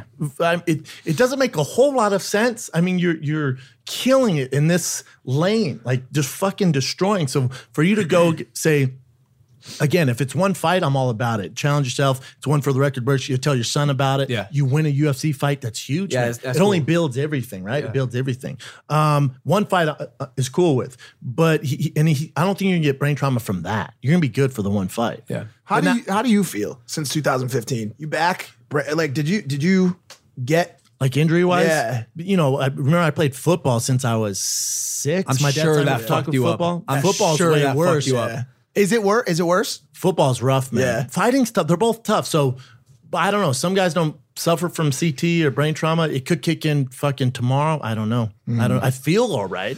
It doesn't make a whole lot of sense. I mean, you're killing it in this lane, like just fucking destroying. So for you to go say, again, if it's one fight, I'm all about it. Challenge yourself. It's one for the record books. You tell your son about it. Yeah. You win a UFC fight. That's huge. Yeah, man. that's it only cool. builds everything, right? Yeah. It builds everything. One fight is cool with, but I don't think you're gonna get brain trauma from that. You're gonna be good for the one fight. Yeah. How do you feel since 2015? You back? Like, did you get? Like injury wise, Yeah. I remember I played football since I was 6. I'm My dad sure taught me that to fucked talk you up. football. I'm Football's sure way that fucked worse. you up. Yeah. Is it worse? Is it worse? Football's rough, man. Yeah. Fighting's tough. They're both tough. So, but I don't know. Some guys don't suffer from CT or brain trauma. It could kick in fucking tomorrow. I don't know. I feel all right.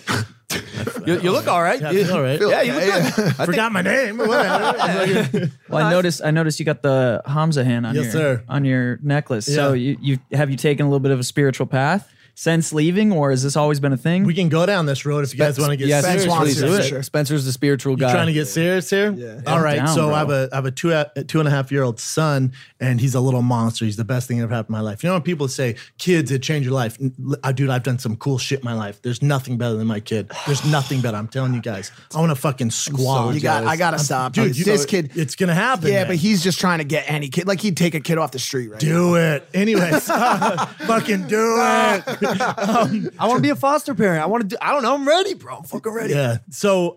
You look all right. Yeah, I feel all right. Yeah, you look good. Forgot my name. Whatever. Well, I noticed you got the Hamza hand on Yes, sir. on your necklace. So Yeah. you have you taken a little bit of a spiritual path? since leaving, or has this always been a thing? We can go down this road if you guys want to get serious. Spence wants please to, do for it. sure. Spencer's the spiritual guy. You trying to get serious here? Yeah. All right. down, So bro. I have a 2.5-year-old son, and he's a little monster. He's the best thing that ever happened in my life. You know when people say kids that change your life? Dude, I've done some cool shit in my life. There's nothing better than my kid. There's nothing better. I'm telling you guys. I want to fucking squad. I gotta stop, Dude, dude. This so kid. it's gonna happen. Yeah, man. but he's just trying to get any kid. Like he'd take a kid off the street, right? Do it. Anyways, fucking do it. I want to be a foster parent. I want to do. I don't know. I'm ready, bro. I'm fucking ready. Yeah. So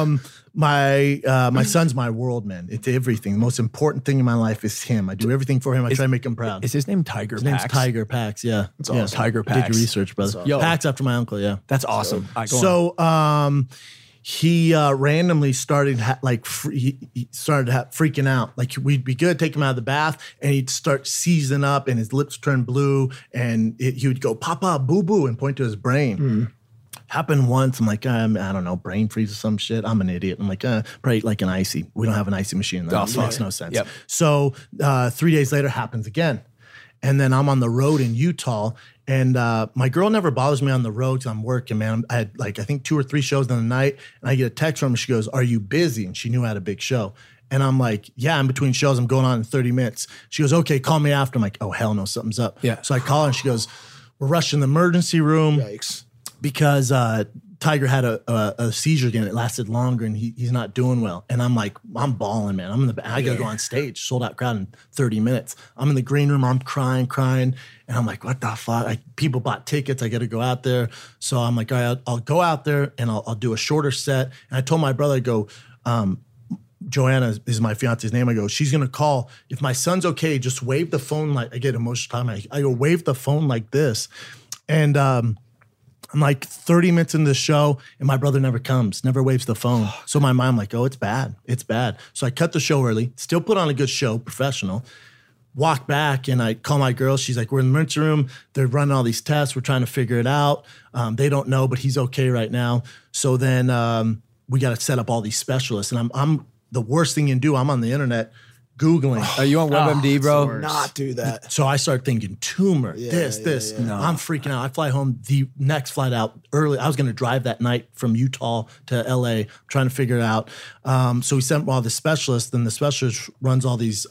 my son's my world, man. It's everything. The most important thing in my life is him. I do everything for him. I try to make him proud. Is his name Tiger His name's Pax? Tiger Pax. Yeah. That's awesome. Tiger Did Pax. your research, brother. Yo. Pax after my uncle. Yeah. That's awesome. All right, go on. So he randomly started he started freaking out. Like we'd be good, take him out of the bath, and he'd start seizing up, and his lips turn blue, and he would go "Papa, boo boo," and point to his brain. Happened once. I'm like, I don't know, brain freeze or some shit. I'm an idiot. I'm like, probably like an icy. We don't have an icy machine. That makes no sense. Yep. So 3 days later, happens again. And then I'm on the road in Utah, and my girl never bothers me on the road because I'm working, man. I had I think 2 or 3 shows in the night, and I get a text from her. She goes, "Are you busy?" And she knew I had a big show. And I'm like, "Yeah, I'm between shows. I'm going on in 30 minutes. She goes, "Okay, call me after." I'm like, "Oh, hell no, something's up." Yeah. So I call her, and she goes, "We're rushing the emergency room." Yikes. Because Tiger had a seizure again. It lasted longer, and he's not doing well. And I'm like, I'm balling, man. I gotta go on stage, sold out crowd in 30 minutes. I'm in the green room, I'm crying, and I'm like, what the fuck? People bought tickets. I got to go out there. So I'm like, all right, I'll go out there and I'll do a shorter set. And I told my brother, I go, Joanna is my fiance's name. I go, she's gonna call. If my son's okay, just wave the phone I get emotional time. I go, wave the phone like this, and I'm like 30 minutes into the show, and my brother never comes, never waves the phone. So my mind, I'm like, oh, it's bad. It's bad. So I cut the show early, still put on a good show, professional. Walk back, and I call my girl. She's like, we're in the emergency room. They're running all these tests. We're trying to figure it out. They don't know, but he's okay right now. So then we got to set up all these specialists. And I'm the worst thing you can do. I'm on the internet Googling. Are you on WebMD, bro? Not do that. So I started thinking tumor, this. No. I'm freaking out. I fly home the next flight out early. I was going to drive that night from Utah to LA, trying to figure it out. So we sent all the specialists, then the specialist runs all these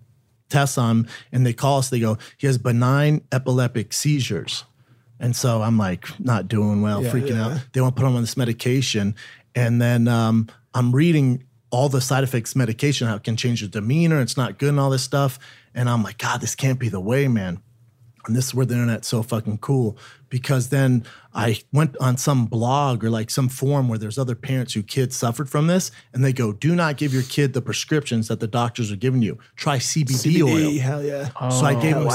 tests on him, and they call us. They go, he has benign epileptic seizures. And so I'm like not doing well, freaking out. They want to put him on this medication. And then I'm reading all the side effects medication, how it can change your demeanor, it's not good and all this stuff. And I'm like, God, this can't be the way, man. And this is where the internet's so fucking cool, because then I went on some blog or like some forum where there's other parents whose kids suffered from this, and they go, do not give your kid the prescriptions that the doctors are giving you. Try CBD oil. Hell yeah. So I gave him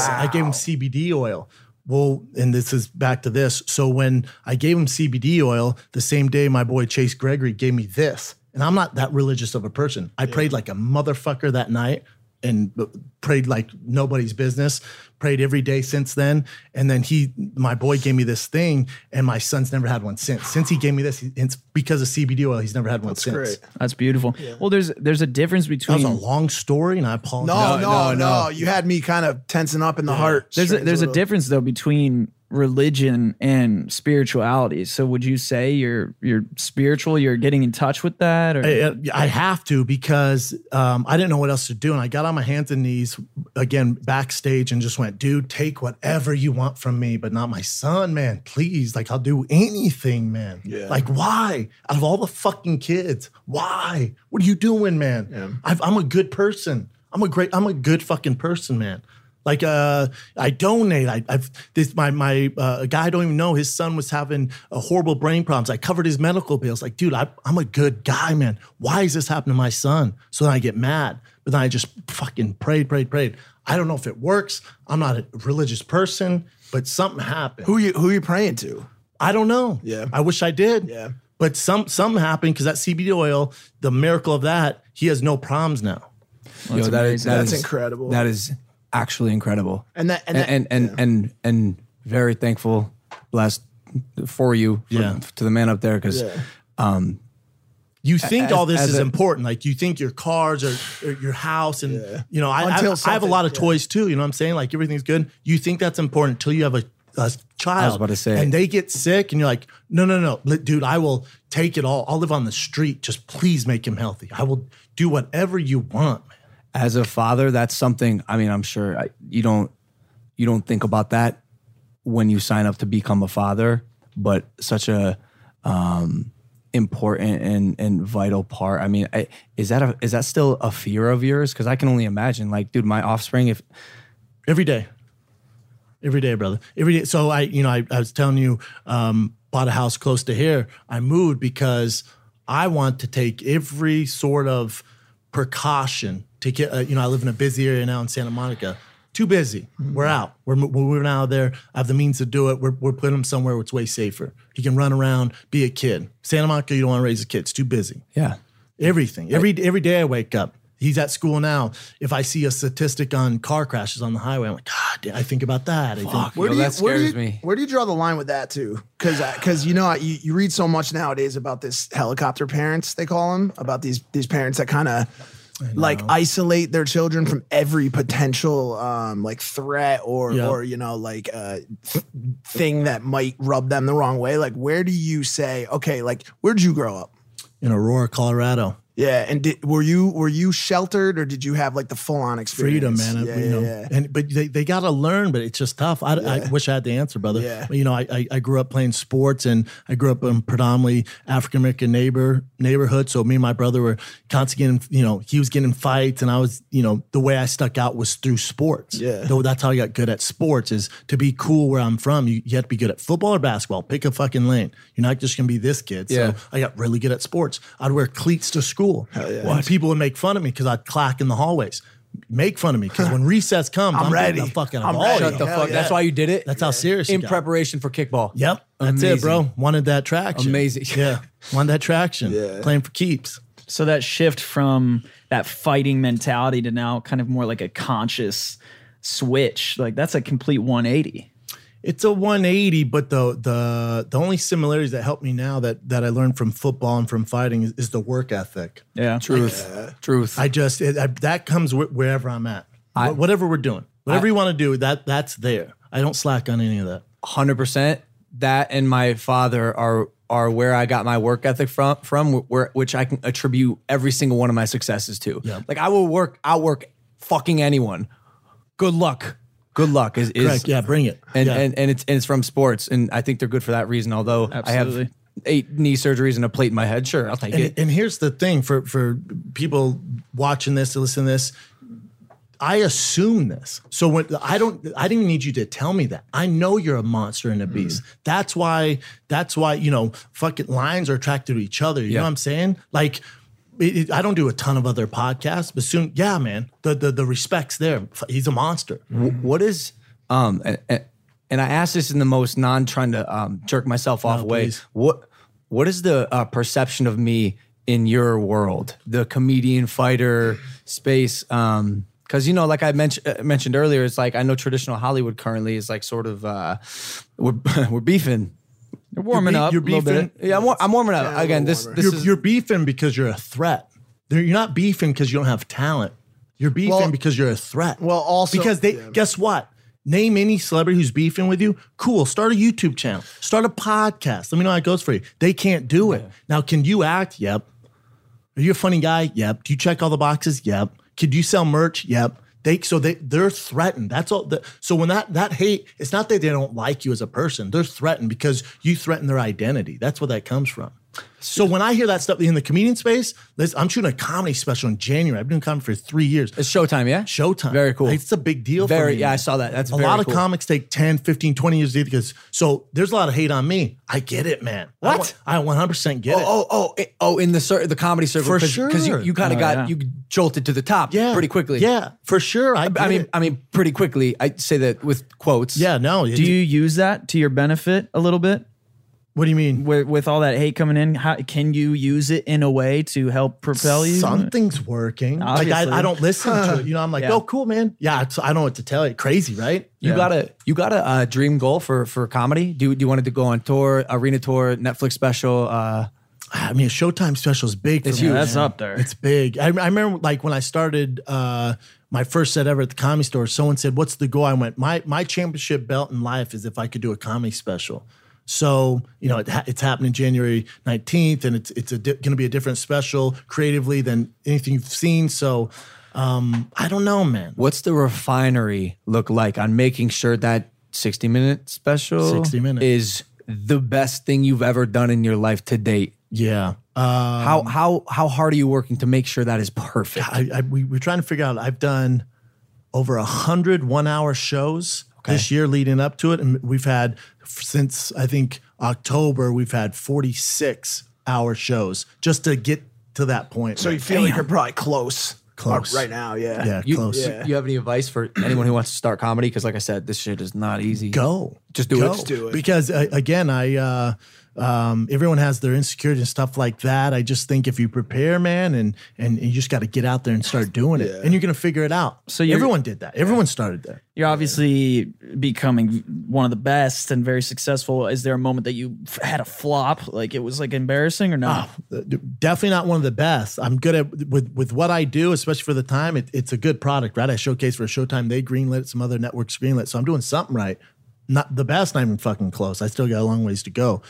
CBD oil. Well, and this is back to this. So when I gave him CBD oil, the same day my boy Chase Gregory gave me this. And I'm not that religious of a person. I prayed like a motherfucker that night and prayed like nobody's business, prayed every day since then. And then my boy gave me this thing, and my son's never had one since. Since he gave me this, it's because of CBD oil, he's never had one since. Great. That's beautiful. Yeah. Well, there's a difference That between. was a long story, and I apologize. No. You had me kind of tensing up in the heart. There's a difference though between religion and spirituality. So would you say you're spiritual? You're getting in touch with that? Or? I have to, because I didn't know what else to do. And I got on my hands and knees again backstage and just went, dude, take whatever you want from me, but not my son, man. Please. Like, I'll do anything, man. Yeah. Like, why? Out of all the fucking kids, why? What are you doing, man? Yeah. I'm a good person. I'm a good fucking person, man. Like, I donate. My guy I don't even know, his son was having horrible brain problems. I covered his medical bills. Like, dude, I'm a good guy, man. Why is this happening to my son? So then I get mad. But then I just fucking prayed. I don't know if it works. I'm not a religious person, but something happened. Who are you praying to? I don't know. Yeah. I wish I did. Yeah. But something happened, because that CBD oil, the miracle of that, he has no problems now. Yo, that's incredible. That is actually incredible. And very thankful, blessed for you, to the man up there, because you think all this is important. Like, you think your cars or your house, and you know, I have a lot of toys too. You know what I'm saying? Like, everything's good. You think that's important until you have a child. I was about to say. And they get sick and you're like, no, dude, I will take it all. I'll live on the street. Just please make him healthy. I will do whatever you want, man. As a father, that's something, I mean, I'm sure you don't think about that when you sign up to become a father, but such a important and vital part. I mean, is that still a fear of yours? Because I can only imagine, like, dude, my offspring, every day, brother, every day. So I was telling you, bought a house close to here. I moved because I want to take every sort of precaution to get. I live in a busy area now in Santa Monica. Too busy. We're out. We're moving out of there. I have the means to do it. We're putting him somewhere where it's way safer. He can run around, be a kid. Santa Monica, you don't want to raise a kid. It's too busy. Yeah. Everything. Every day I wake up. He's at school now. If I see a statistic on car crashes on the highway, I'm like, God, I think about that. That scares me. Where do you draw the line with that too? Because you read so much nowadays about this helicopter parents, they call them, about these parents that kind of like isolate their children from every potential like threat or thing that might rub them the wrong way. Like, where do you say, okay, like, where'd you grow up? In Aurora, Colorado. Yeah, and were you sheltered or did you have like the full on experience? Freedom, man. But they got to learn, but it's just tough. I wish I had the answer, brother. Yeah. But, I grew up playing sports, and I grew up in predominantly African American neighborhood. So me and my brother were constantly getting, he was getting in fights, and I was, the way I stuck out was through sports. Yeah. Though that's how I got good at sports, is to be cool where I'm from. You have to be good at football or basketball. Pick a fucking lane. You're not just gonna be this kid. Yeah. So I got really good at sports. I'd wear cleats to school. Hell yeah. And people would make fun of me because I'd clack in the hallways. Make fun of me because when recess comes, I'm ready. getting the fuck out of I'm all ready. you. Shut the Hell fuck. yeah. That's why you did it? That's how serious you In got. preparation for kickball. Yep. That's Amazing. it, bro. Wanted that traction. Amazing. Yeah. Wanted that traction. Yeah. Playing for keeps. So that shift from that fighting mentality to now kind of more like a conscious switch, like that's a complete 180. It's a 180, but the only similarities that help me now that I learned from football and from fighting is the work ethic. Yeah. Truth. That comes wherever I'm at. Whatever we're doing. Whatever you want to do, that's there. I don't slack on any of that. 100%. That and my father are where I got my work ethic from which I can attribute every single one of my successes to. Yeah. Like, I will outwork fucking anyone. Good luck. Good luck is correct. Yeah, bring it. And Yeah. and it's from sports, and I think they're good for that reason. Although I have 8 knee surgeries and a plate in my head, sure, I'll take it. And here's the thing for people watching this to listen to this. I assume this. So when I didn't need you to tell me that. I know you're a monster and a beast. That's why, fucking lions are attracted to each other. You know what I'm saying? Like, I don't do a ton of other podcasts, but soon, yeah, man, the respect's there. He's a monster. What is, and I asked this in the most trying to jerk myself off way. Please. What is the perception of me in your world, the comedian fighter space? Because, like I mentioned earlier, it's like I know traditional Hollywood currently is like sort of we're beefing. You're warming up. You're a little beefing. bit. Yeah, I'm warming up. Yeah, Again, this is You're beefing because you're a threat. You're not beefing because you don't have talent. You're beefing because you're a threat. Well, also because guess what? Name any celebrity who's beefing with you. Cool. Start a YouTube channel. Start a podcast. Let me know how it goes for you. They can't do it. Now, can you act? Yep. Are you a funny guy? Yep. Do you check all the boxes? Yep. Could you sell merch? Yep. They're threatened. That's all. So when that hate, it's not that they don't like you as a person. They're threatened because you threaten their identity. That's where that comes from. So when I hear that stuff in the comedian space, I'm shooting a comedy special in January. I've been doing comedy for 3 years. It's Showtime, yeah? Showtime. Very cool. It's a big deal for me. Yeah, I saw that. That's a very lot of cool. comics take 10, 15, 20 years to get so there's a lot of hate on me. I get it, man. What? I 100% get it. In the comedy circle. For sure. Because you kind of you jolted to the top pretty quickly. Yeah, for sure. I mean, pretty quickly. I say that with quotes. Yeah, no. Do you use that to your benefit a little bit? What do you mean? With all that hate coming in, how can you use it in a way to help propel you? Something's working. Obviously. Like I don't listen to it. I'm like, oh, cool, man. Yeah, I don't know what to tell you. Crazy, right? You got a dream goal for comedy? Do you want to go on tour, arena tour, Netflix special? I mean, a Showtime special is big. It's for me, huge. That's man. up there. It's big. I remember like when I started my first set ever at the Comedy Store, someone said, "What's the goal?" I went, my championship belt in life is if I could do a comedy special. So, you know, it's happening January 19th, and it's going to be a different special creatively than anything you've seen. So, I don't know, man. What's the refinery look like on making sure that 60-minute special 60 minutes is the best thing you've ever done in your life to date? Yeah. How hard are you working to make sure that is perfect? We're trying to figure out. I've done over 100 1-hour shows this year leading up to it, and we've had since I think October we've had 46-hour shows just to get to that point. So you feel like you're probably close right now, yeah, close. You have any advice for anyone who wants to start comedy? Because like I said, this shit is not easy. Just do it. Just do it. Because again, everyone has their insecurities and stuff like that. I just think if you prepare, man, and you just got to get out there and start doing it, and you're gonna figure it out. So everyone did that. Everyone started there. You're obviously becoming one of the best and very successful. Is there a moment that you had a flop, like it was like embarrassing or not? Definitely not one of the best. I'm good at with what I do, especially for the time. It's a good product, right? I showcase for a Showtime. They greenlit, some other networks greenlit, so I'm doing something right. Not the best, not even fucking close. I still got a long ways to go.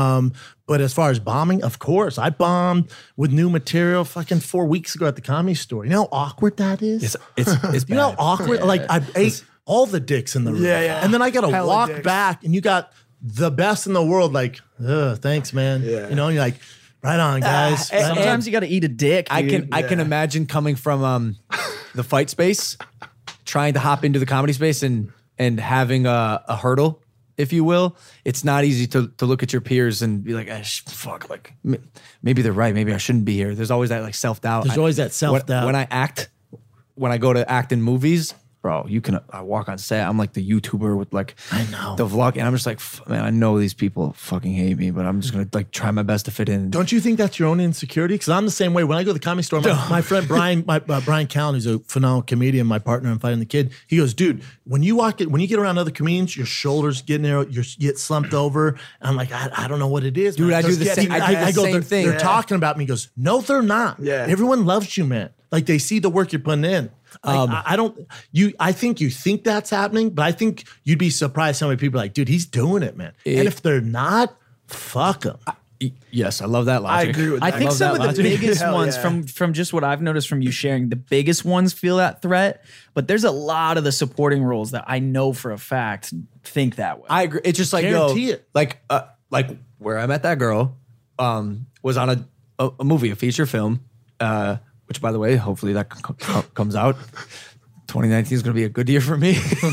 But as far as bombing, of course, I bombed with new material fucking 4 weeks ago at the Comedy Store. You know how awkward that is? It's you know how awkward? Like I ate all the dicks in the room. Yeah. And then I got to Hella walk dicks. back and you got the best in the world. Like, thanks, man. Yeah. You know, and you're like, right on, guys. Right on. Sometimes you got to eat a dick. I dude. can imagine coming from the fight space, trying to hop into the comedy space and having a hurdle, if you will. It's not easy to look at your peers and be like, fuck, like maybe they're right. Maybe I shouldn't be here. There's always that like self-doubt. There's always that self-doubt. When I go to act in movies, bro, I walk on set, I'm like the YouTuber with like the vlog, and I'm just like, man, I know these people fucking hate me, but I'm just gonna like try my best to fit in. Don't you think that's your own insecurity? Because I'm the same way. When I go to the Comedy Store, my friend Brian, Brian Callen, who's a phenomenal comedian, my partner in Fighting the Kid, he goes, dude, when you get around other comedians, your shoulders get narrow, you get slumped over. And I'm like, I don't know what it is, dude. man. I do the same. I go, same thing. They're talking about me. He goes, no, they're not. Yeah. Everyone loves you, man. Like they see the work you're putting in. Like, I think you think that's happening, but I think you'd be surprised how many people are like, dude, he's doing it, man. And if they're not, fuck them. Yes, I love that logic. I agree with I that. think some of the biggest Hell ones yeah. from just what I've noticed from you sharing, the biggest ones feel that threat, but there's a lot of the supporting roles that I know for a fact think that way. I agree. It's just like, Guarantee it. like Where I Met That Girl was on a movie, a feature film, which by the way, hopefully that comes out. 2019 is going to be a good year for me.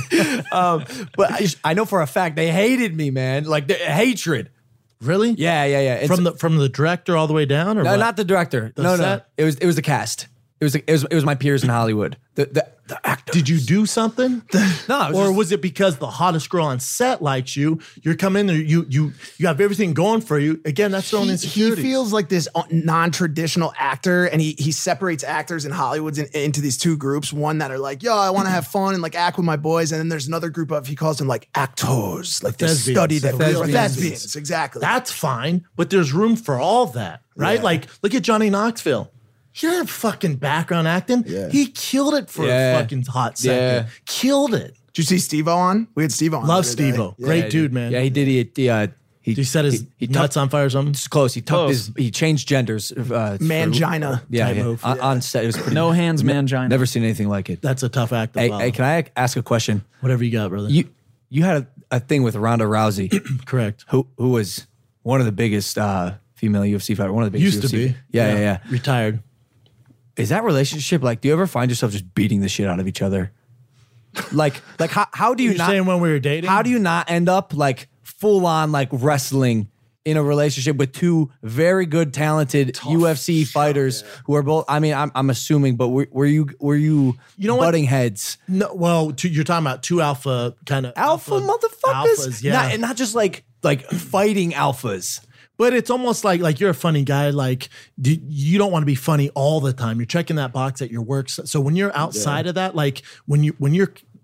But I know for a fact they hated me, man. Like hatred. Really? Yeah. It's, From the director all the way down, or no, what? not the director. No. set? It was the cast. It was my peers in Hollywood. The actors. Did you do something? No, Or was it because the hottest girl on set likes you? You're coming in there, you have everything going for you. Again, that's their own He insecurity. feels like this non-traditional actor, and he separates actors in Hollywood into these two groups. One that are like, yo, I want to have fun and like act with my boys, and then there's another group of, he calls them like actors, like they Thespians. study that Thespians. thespians, exactly. That's fine, but there's room for all that, right? Yeah. Like, look at Johnny Knoxville. He didn't have fucking background acting. Yeah. He killed it for a fucking hot second. Yeah. Killed it. Did you see Steve-O on? We had Steve-O on. Love the other day. Steve-O. Yeah. Great dude, man. Yeah, he did. He set his nuts on fire or something. It's close. He changed genders. Mangina. Yeah, type yeah. move. On set. It was pretty. No hands, mangina. Never seen anything like it. That's a tough act to follow. Hey, can I ask a question? Whatever you got, brother. You had a thing with Ronda Rousey, Correct. who was one of the biggest female UFC fighters. One of the biggest. Used to UFC. be. Yeah. Retired. Is that relationship like? Do you ever find yourself just beating the shit out of each other? Like how do you You're not? saying when we were dating? How do you not end up like full on like wrestling in a relationship with two very good, talented UFC fighters who are both? I mean, I'm assuming, but were you know what? butting heads? No, well, you're talking about two alpha kind of Alpha motherfuckers, alphas, yeah. not just like fighting alphas. But it's almost like you're a funny guy. Like you don't want to be funny all the time. You're checking that box at your work. So when you're outside of that, like when you're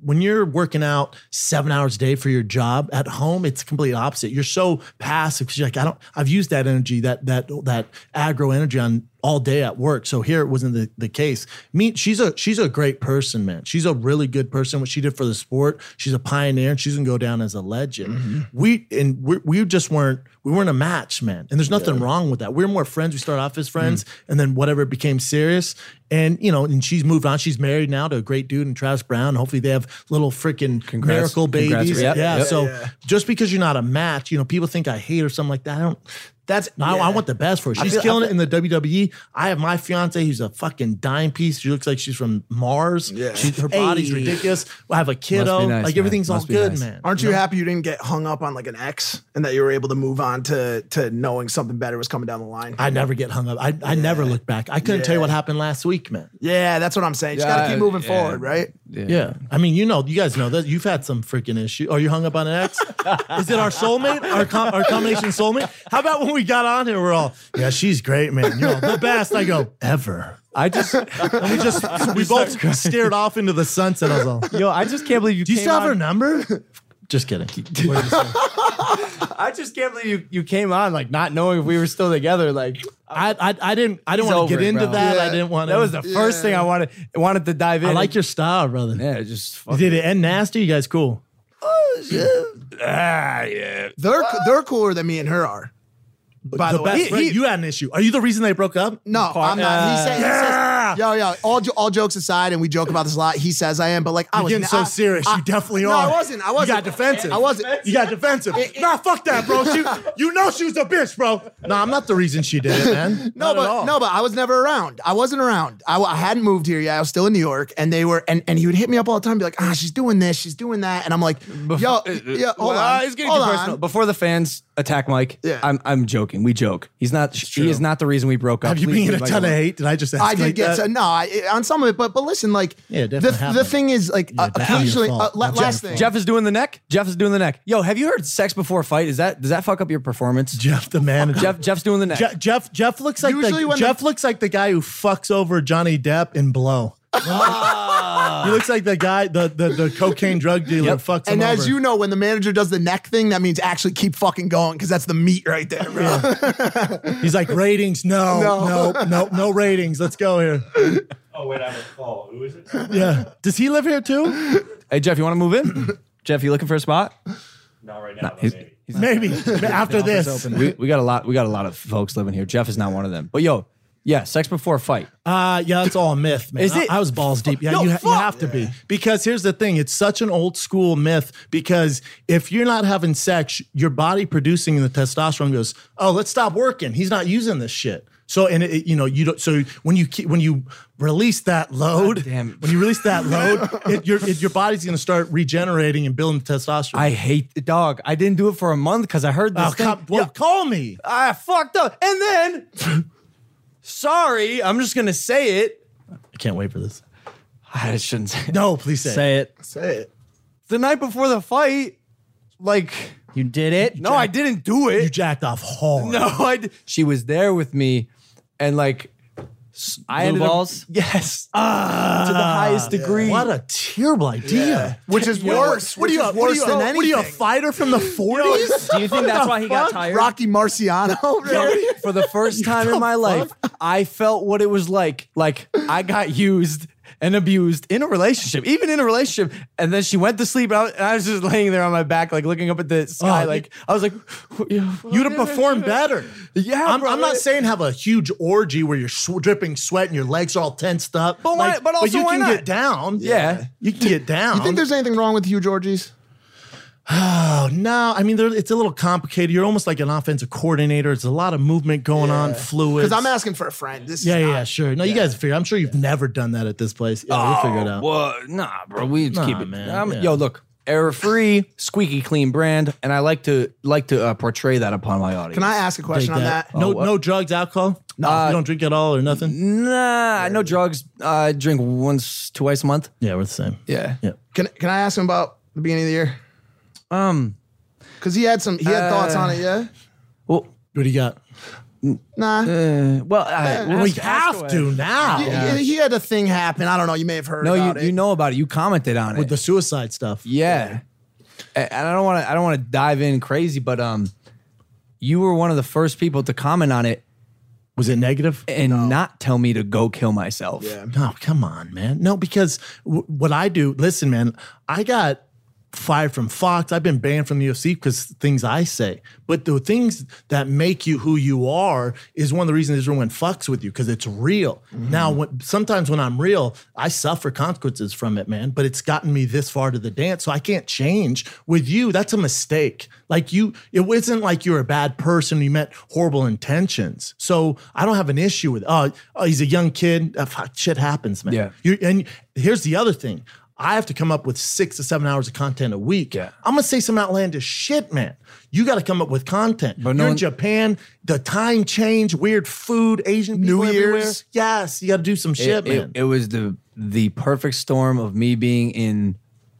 when you're working out 7 hours a day for your job at home, it's complete opposite. You're so passive because you're like, I've used that energy, that aggro energy on all day at work. So here it wasn't the case. She's a great person, man. She's a really good person. What she did for the sport, she's a pioneer, and she's gonna go down as a legend. We just weren't a match, man. And there's nothing wrong with that. We're more friends. We started off as friends, and then whatever became serious. And and she's moved on. She's married now to a great dude in Travis Brown. Hopefully they have little freaking miracle babies. Just because you're not a match, people think I hate or something like that. I want the best for her. She's killing it in the WWE. I have my fiance who's a fucking dime piece. She looks like she's from Mars. Yeah. Her body's ridiculous. I have a kiddo. Nice, everything's all good, man. Aren't you happy you didn't get hung up on like an ex and that you were able to move on to knowing something better was coming down the line? I never get hung up. I never look back. I couldn't tell you what happened last week, man. Yeah, that's what I'm saying. You just got to keep moving forward, right? Yeah. I mean, you guys know that you've had some freaking issue. Are you hung up on an ex? Is it our soulmate? Our combination soulmate? How about when we got on here, we're all, yeah, she's great, man. The best. I go, ever. We both stared off into the sunset. I was all, I just can't believe you. Do you still have her number? Just kidding. I just can't believe you came on like not knowing if we were still together. Like I didn't want to get into that. Yeah. I didn't want to. That was the first thing I wanted to dive in. I like your style, brother. Yeah, just did it end nasty? You guys cool? Oh shit. Yeah. They're cooler than me and her are. By the way, you had an issue. Are you the reason they broke up? No, I'm not. He says, yo. All jokes aside, and we joke about this a lot. He says I am, but like I was getting so serious. You definitely are. No, I wasn't. You got defensive. I wasn't. You got defensive. Nah, fuck that, bro. You know she was a bitch, bro. No, I'm not the reason she did it, man. No, but I was never around. I wasn't around. I hadn't moved here yet. I was still in New York, and they were, and he would hit me up all the time, be like, she's doing this, she's doing that, and I'm like, hold on. He's getting too personal. Before the fans attack Mike, I'm joking. We joke. He is not the reason we broke up. Have you been getting a ton of hate? Did I just ask? I did get on some of it, but listen, like the thing is like occasionally. Last thing, Jeff is doing the neck. Yo, have you heard sex before a fight? Does that fuck up your performance? Jeff, the manager. Jeff's doing the neck. Jeff looks like looks like the guy who fucks over Johnny Depp in Blow. He looks like the guy, the cocaine drug dealer fucks him over. And as you know, when the manager does the neck thing, that means actually keep fucking going because that's the meat right there, bro. Yeah. He's like, ratings, no ratings. Let's go here. Oh, wait, I recall. Who is it? Yeah. Does he live here too? Hey, Jeff, you want to move in? Jeff, you looking for a spot? Not right now, maybe after this. We got a lot of folks living here. Jeff is not one of them. But yo, yeah, sex before a fight. That's all a myth, man. Is it? I was balls deep. Yeah, you have to be. Because here's the thing. It's such an old school myth because if you're not having sex, your body producing the testosterone goes, oh, let's stop working. He's not using this shit. So, and you don't. So when you release that load, your body's going to start regenerating and building the testosterone. I hate the dog. I didn't do it for a month because I heard this thing. Call me. I fucked up. And then... Sorry, I'm just gonna say it. I can't wait for this. I shouldn't say it. No, please say it. Say it. The night before the fight, like you did it? No, I didn't do it. You jacked off hard. No, she was there with me, and like I ended balls? Up, yes, to the highest degree. What a terrible idea. Yeah. Which is worse. What are you, worse than anything. What are you, a fighter from the 40s? Do you think that's why he got tired? Rocky Marciano. For the first time in my life, I felt what it was like. Like I got used and abused in a relationship, even in a relationship. And then she went to sleep, and I was just laying there on my back, like looking up at the sky. Like I was like, you'd have performed better. Yeah, I'm not saying have a huge orgy where you're dripping sweat and your legs are all tensed up. But but you why can not? Get down. Yeah, you can get down. You think there's anything wrong with huge orgies? Oh, no. I mean, it's a little complicated. You're almost like an offensive coordinator. There's a lot of movement going on, fluids. Because I'm asking for a friend. Sure. No, you guys figure. I'm sure you've never done that at this place. Yeah, we'll figure it out. Well, nah, bro. We keep it, man. Yo, look, error-free, squeaky clean brand, and I like to portray that upon my audience. Can I ask a question on that? No drugs, alcohol? No, you don't drink at all or nothing? Nah, no drugs. I drink twice a month. Yeah, we're the same. Yeah. Can I ask him about the beginning of the year? Because he had thoughts on it, yeah? Well, what do you got? Nah. We have to now. He had a thing happen. I don't know. You may have heard No, about it. you know about it. You commented on with it. the suicide stuff. Yeah. And I don't want to dive in crazy, but you were one of the first people to comment on it. Was it negative? And not tell me to go kill myself. Yeah. No, come on, man. No, because what I do, listen, man, I got fired from Fox. I've been banned from the UFC because things I say. But the things that make you who you are is one of the reasons everyone fucks with you, because it's real. Now, sometimes when I'm real, I suffer consequences from it, man. But it's gotten me this far to the dance, so I can't change. With you, that's a mistake. Like it wasn't like you're a bad person. You meant horrible intentions. So I don't have an issue with, he's a young kid. Shit happens, man. Yeah. And here's the other thing. I have to come up with 6 to 7 hours of content a week. Yeah. I'm going to say some outlandish shit, man. You got to come up with content. But You're in Japan, the time change, weird food, Asian people New everywhere. Year's. Yes, you got to do some shit, man. It was the perfect storm of me being in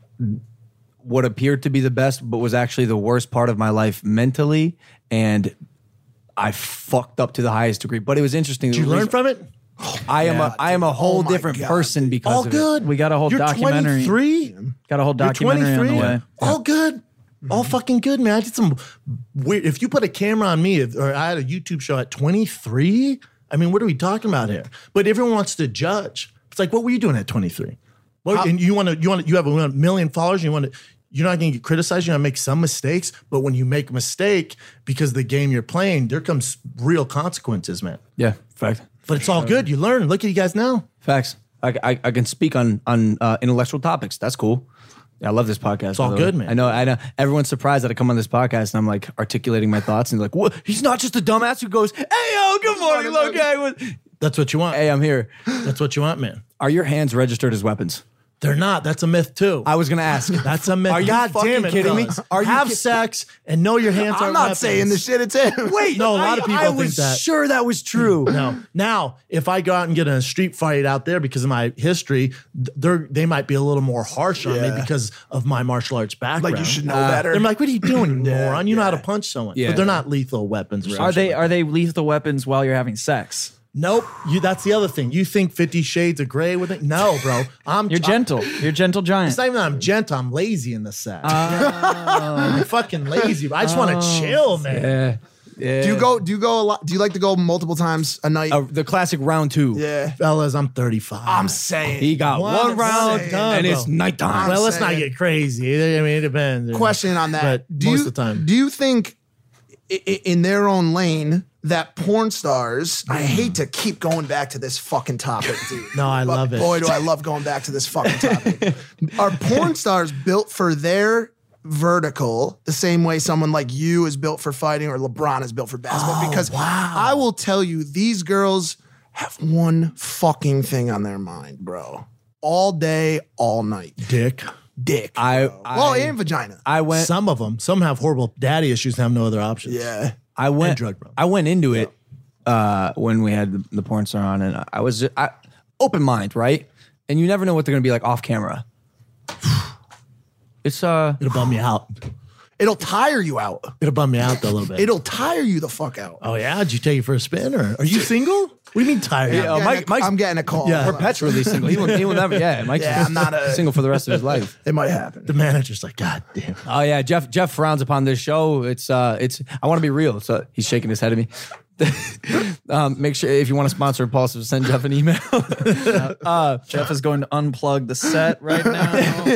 what appeared to be the best, but was actually the worst part of my life mentally. And I fucked up to the highest degree. But it was interesting. Did you learn from it? I am a whole different person because All of good. it. We got a whole You're documentary. 23? Got a whole You're documentary on the 23? way. All good. All fucking good, man. I did some weird. If you put a camera on me, or I had a YouTube show at 23, I mean, what are we talking about here? But everyone wants to judge. It's like, what were you doing at 23? Well, and you have a million followers. You're not going to get criticized. You're going to make some mistakes. But when you make a mistake because of the game you're playing, there comes real consequences, man. Yeah, fact. But it's all good. You learn. Look at you guys now. Facts. I can speak on intellectual topics. That's cool. I love this podcast. It's all good, man. I know. Everyone's surprised that I come on this podcast and I'm like articulating my thoughts and like, what? He's not just a dumbass who goes, "Hey, yo, good morning, Logan." That's what you want. Hey, I'm here. That's what you want, man. Are your hands registered as weapons? They're not. That's a myth too. I was gonna ask. That's a myth. Are you God fucking damn it, kidding me? fellas. Are you have sex and know your hands I'm aren't not weapons. saying the shit. It's him. Wait, No, a lot of people I think was that. sure that was true. No. Now, if I go out and get in a street fight out there because of my history, they might be a little more harsh on me because of my martial arts background. Like you should know better. They're like, "What are you doing, you moron? You know how to punch someone." Yeah. But they're not lethal weapons. Are they lethal weapons while you're having sex? Nope. That's the other thing. You think 50 Shades of Grey with it? No, bro. You're gentle. You're a gentle giant. It's not even that I'm gentle. I'm lazy in the sack. I'm fucking lazy. I just want to chill, man. Yeah. Do you go a lot? Do you like to go multiple times a night? The classic round 2. Yeah. Fellas, I'm 35. I'm saying. He got one round done, and bro. it's nighttime. Well, let's not saying. get crazy. I mean, it depends. Question on that. But most of the time. Do you think in their own lane that porn stars, I hate to keep going back to this fucking topic, dude. No, I But love it. Boy, do I love going back to this fucking topic. Are porn stars built for their vertical the same way someone like you is built for fighting or LeBron is built for basketball? Because I will tell you, these girls have one fucking thing on their mind, bro. All day, all night. Dick. And vagina. Some of them. Some have horrible daddy issues and have no other options. Yeah. I went drug problem. I went into it when we had the porn star on, and I was open mind, right? And you never know what they're gonna be like off camera. It's It'll bum me out. It'll tire you out. It'll bum me out though, a little bit. It'll tire you the fuck out. Oh yeah? Did you take it for a spin or are you single? What do you mean tired? I'm getting a call. Yeah. perpetually single. He will never. Yeah, Mike's I'm not single for the rest of his life. It might happen. The manager's like, God damn. Oh yeah, Jeff frowns upon this show. It's I want to be real. So he's shaking his head at me. Make sure if you want to sponsor Impulsive, send Jeff an email. Jeff is going to unplug the set right now.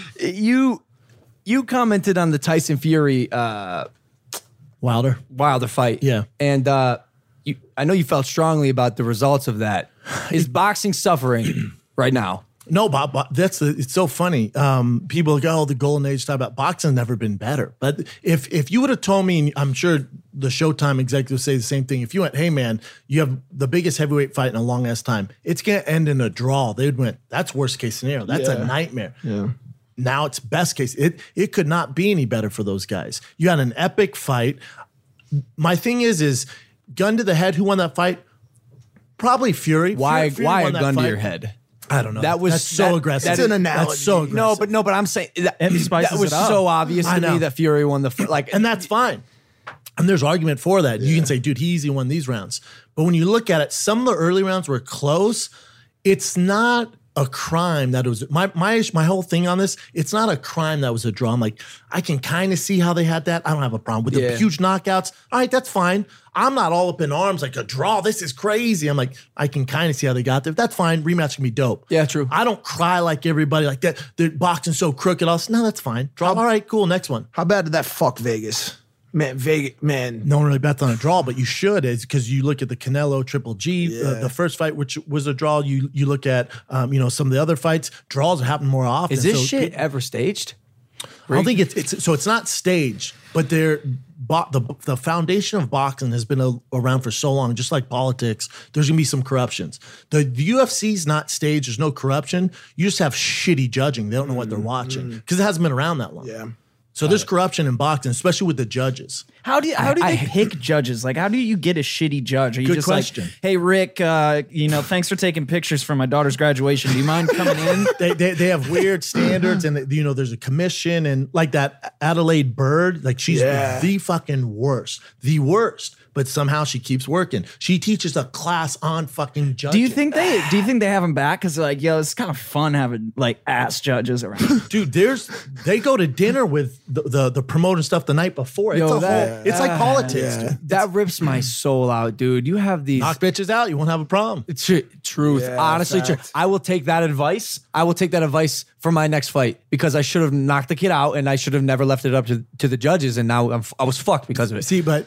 You commented on the Tyson Fury Wilder fight. Yeah. And I know you felt strongly about the results of that. Is boxing suffering right now? No, Bob, it's so funny. People go, "Oh, the golden age," talk about boxing's never been better. But if you would have told me, and I'm sure the Showtime executives say the same thing. If you went, "Hey man, you have the biggest heavyweight fight in a long ass time. It's gonna end in a draw," they'd went, "That's worst case scenario. That's a nightmare." Yeah. Now it's best case. It could not be any better for those guys. You had an epic fight. My thing is gun to the head. Who won that fight? Probably Fury. Why Fury a won that gun to fight. your head? I don't know. That's so aggressive. That's an analogy. That's so aggressive. No, but I'm saying that It spices was it up. so obvious I to know. me that Fury won the like, and that's fine. And there's argument for that. You can say, dude, he easily won these rounds. But when you look at it, some of the early rounds were close. It's not a crime that it was my whole thing on this. It's not a crime that was a draw. I'm like, I can kind of see how they had that. I don't have a problem with the huge knockouts. All right, that's fine. I'm not all up in arms like a draw. This is crazy. I'm like, I can kind of see how they got there. That's fine. Rematch can be dope. Yeah, true. I don't cry like everybody like that. They're boxing so crooked. No, that's fine. Draw. All right, cool. Next one. How bad did that fuck Vegas? Man, Vegas, man. No one really bets on a draw, but you should, is because you look at the Canelo Triple G, the first fight, which was a draw. You look at some of the other fights. Draws happen more often. Is this shit ever staged? I don't think it's not staged, but the foundation of boxing has been around for so long, just like politics. There's gonna be some corruptions. The UFC's not staged. There's no corruption. You just have shitty judging. They don't know what they're watching because it hasn't been around that long. Yeah. So there's corruption in boxing, especially with the judges. How do they pick judges? Like, how do you get a shitty judge? Are you Good just question. like, hey, Rick, thanks for taking pictures for my daughter's graduation. Do you mind coming in? They have weird standards, and there's a commission, and like that Adelaide Bird, like she's the fucking worst, but somehow she keeps working. She teaches a class on fucking judging. Do you think they have them back? Because like, it's kind of fun having like ass judges around. Dude, they go to dinner with the promoter stuff the night before. It's like politics. Dude. That rips my soul out, dude. You have these knock bitches out, you won't have a problem. It's truth. Yeah, honestly, true. I will take that advice. For my next fight because I should have knocked the kid out and I should have never left it up to the judges, and now I was fucked because of it. See, but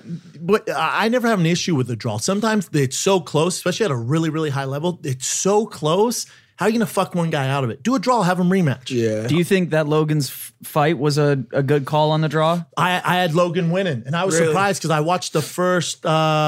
I never have an issue with the draw. Sometimes it's so close, especially at a really, really high level. It's so close. How are you going to fuck one guy out of it? Do a draw, have him rematch. Yeah. Do you think that Logan's fight was a good call on the draw? I had Logan winning, and I was surprised because I watched the first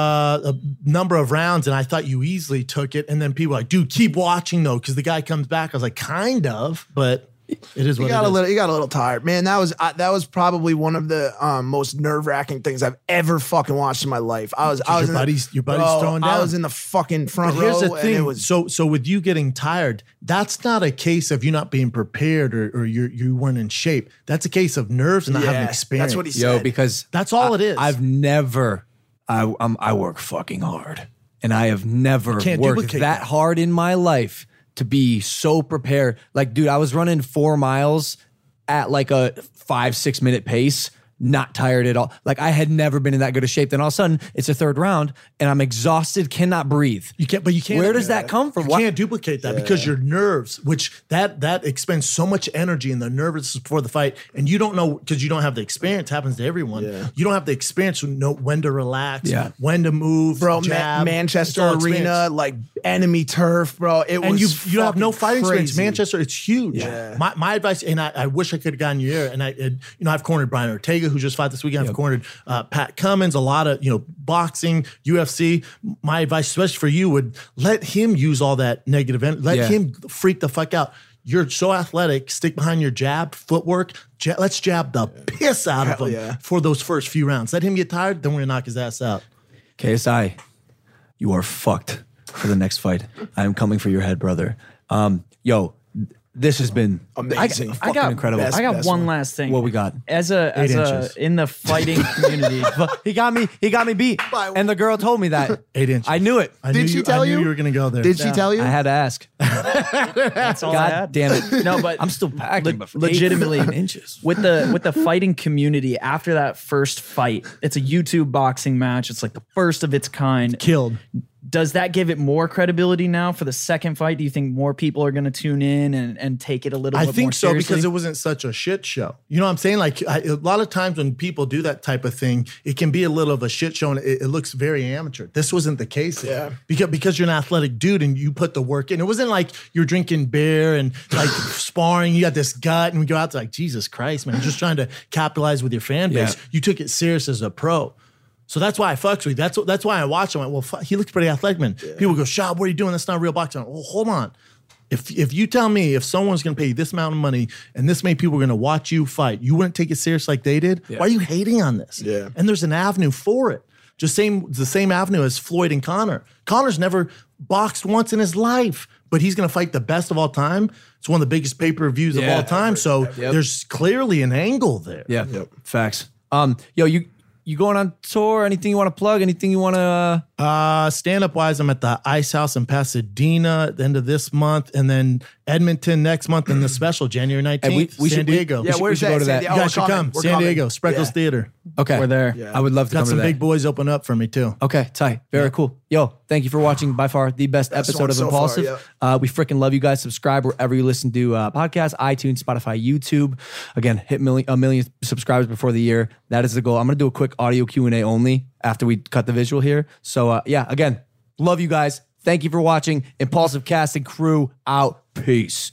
number of rounds, and I thought you easily took it. And then people were like, dude, keep watching, though, because the guy comes back. I was like, kind of, but it is what it is. You got a little tired. Man, that was probably one of the most nerve-wracking things I've ever fucking watched in my life. Your buddy's throwing down. I was in the fucking front row. Here's the thing. And it was so with you getting tired, that's not a case of you not being prepared or you weren't in shape. That's a case of nerves and not having experience. That's what he said. Because that's all it is. I've never, I work fucking hard, and I have never worked that hard in my life to be so prepared. Like, dude, I was running 4 miles at like a 5-6 minute pace, not tired at all. Like, I had never been in that good a shape. Then all of a sudden, it's a third round, and I'm exhausted, cannot breathe. You can't. Where does that come from? You can't duplicate that because your nerves, which that expends so much energy in the nervousness before the fight, and you don't know because you don't have the experience. It happens to everyone. Yeah. You don't have the experience to know when to relax, when to move, bro. jab. Manchester Arena, like enemy turf, bro. You have no fighting experience. Manchester, it's huge. Yeah. My advice, and I wish I could have gotten your ear. And I've cornered Brian Ortega, who just fought this weekend. I've cornered Pat Cummins, a lot of boxing, UFC. My advice, especially for you, would let him use all that negative energy. Let him freak the fuck out. You're so athletic. Stick behind your jab, footwork. Let's jab the piss out of him for those first few rounds. Let him get tired, then we're gonna knock his ass out. KSI, you are fucked for the next fight. I am coming for your head, brother. This has been amazing. I got incredible. I got one last thing. What we got? As a in the fighting community, he got me beat, and the girl told me that 8 inches. I knew it. Did she tell you? You were gonna go there. Did she tell you? I had to ask. That's all I God had. damn it! No, but I'm still packing. But for legitimately 8 inches with the fighting community after that first fight. It's a YouTube boxing match. It's like the first of its kind. Killed. Does that give it more credibility now for the second fight? Do you think more people are going to tune in and take it a little bit more seriously? I think so because it wasn't such a shit show. You know what I'm saying? Like a lot of times when people do that type of thing, it can be a little of a shit show and it looks very amateur. This wasn't the case. Yeah. Because you're an athletic dude and you put the work in. It wasn't like you're drinking beer and like sparring. You got this gut and we go out to like, Jesus Christ, man. You're just trying to capitalize with your fan base. Yeah. You took it serious as a pro. So that's why I fucks with you. That's why I watch him. I went, well, he looks pretty athletic, man. Yeah. People go, Shab, what are you doing? That's not real boxing. Well, hold on. If you tell me if someone's going to pay you this amount of money and this many people are going to watch you fight, you wouldn't take it serious like they did? Yeah. Why are you hating on this? Yeah. And there's an avenue for it. Just the same avenue as Floyd and Conor. Conor's never boxed once in his life, but he's going to fight the best of all time. It's one of the biggest pay-per-views of all time. So there's clearly an angle there. Yeah. Facts. you going on tour? Anything you want to plug? Anything you want to? Stand-up wise, I'm at the Ice House in Pasadena at the end of this month, and then Edmonton next month, and the special January 19th, San Diego. where's we should that? go to that. San You guys should come. We're San coming. Diego, Spreckles Yeah. Theater. Okay, We're there. I would love to Got come some to that. big boys open up for me too. Okay, tight. Very cool. Yo, thank you for watching by far the best episode one of so far, Impulsive. We freaking love you guys. Subscribe wherever you listen to podcasts, iTunes, Spotify, YouTube. Again, hit a million subscribers before the year. That is the goal. I'm going to do a quick audio Q&A only after we cut the visual here. So yeah, again, love you guys. Thank you for watching. Impulsive Cast and crew out. Peace.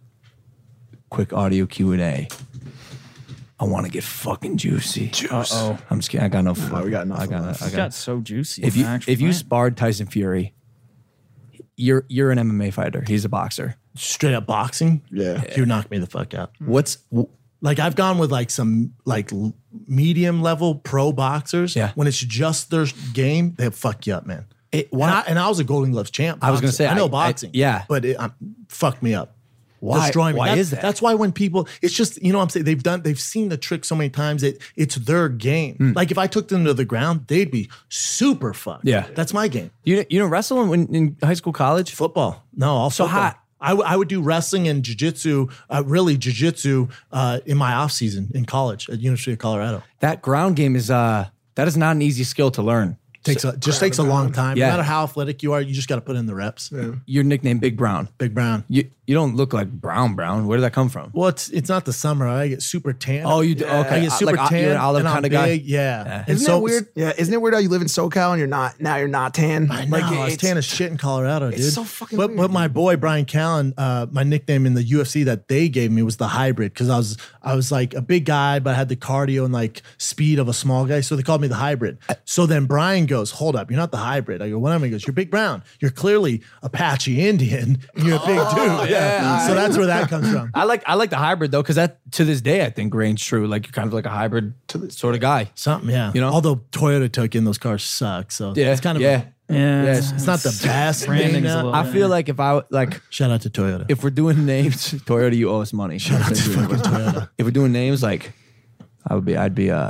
Quick audio Q&A. I want to get fucking juicy. Uh-oh. I'm just kidding. I got no fun. we got nothing It got so juicy. If you actually. if you sparred Tyson Fury, you're an MMA fighter. He's a boxer. Straight up boxing. Yeah. He would knock me the fuck out. What's Like I've gone with like some like medium level pro boxers. Yeah. When it's just their game, they fuck you up, man. And I was a Golden Gloves champ. I was gonna boxer. say, I know I- boxing. yeah. But it fucked me up. Why? Destroy me. Why is that? That's why when people, it's just, you know what I'm saying? They've seen the trick so many times that it's their game. Like if I took them to the ground, they'd be super fucked. Yeah. That's my game. you didn't wrestle in high school, college? Football. No, also hot. I would do wrestling and jiu-jitsu, really jiu-jitsu in my off season in college at University of Colorado. That ground game is that is not an easy skill to learn. Takes a long time. Yeah. No matter how athletic you are, you just got to put in the reps. Yeah. Your nickname Big Brown. Big Brown. You don't look like Brown. Where did that come from? Well, it's not the summer. I get super tan. Oh, you do? Okay. I get super Like, tan. you're an olive and I'm kind of guy? big. Yeah. And Isn't it weird? Yeah, isn't it weird how you live in SoCal and you're not tan? I know. I was tan as shit in Colorado, dude. It's so fucking but, weird. But my boy Brian Callen, my nickname in the UFC that they gave me was the hybrid because I was like a big guy, but I had the cardio and like speed of a small guy. So they called me the hybrid. So then Brian goes, "Hold up, you're not the hybrid." I go, "What am I?" He goes, "You're Big Brown. You're clearly Apache Indian. And you're a big dude." yeah. So that's where that comes from. I like the hybrid though, because that to this day I think reigns true. Like you're kind of like a hybrid sort of guy. Something, yeah. You know? Although Toyota took in those cars suck. So Yeah, it's kind of yeah. it's not the best thing. branding's a now. little- I feel like if I like Shout out to Toyota. if we're doing names, Toyota, you owe us money. Shout out to fucking Toyota. If we're doing names, like I'd be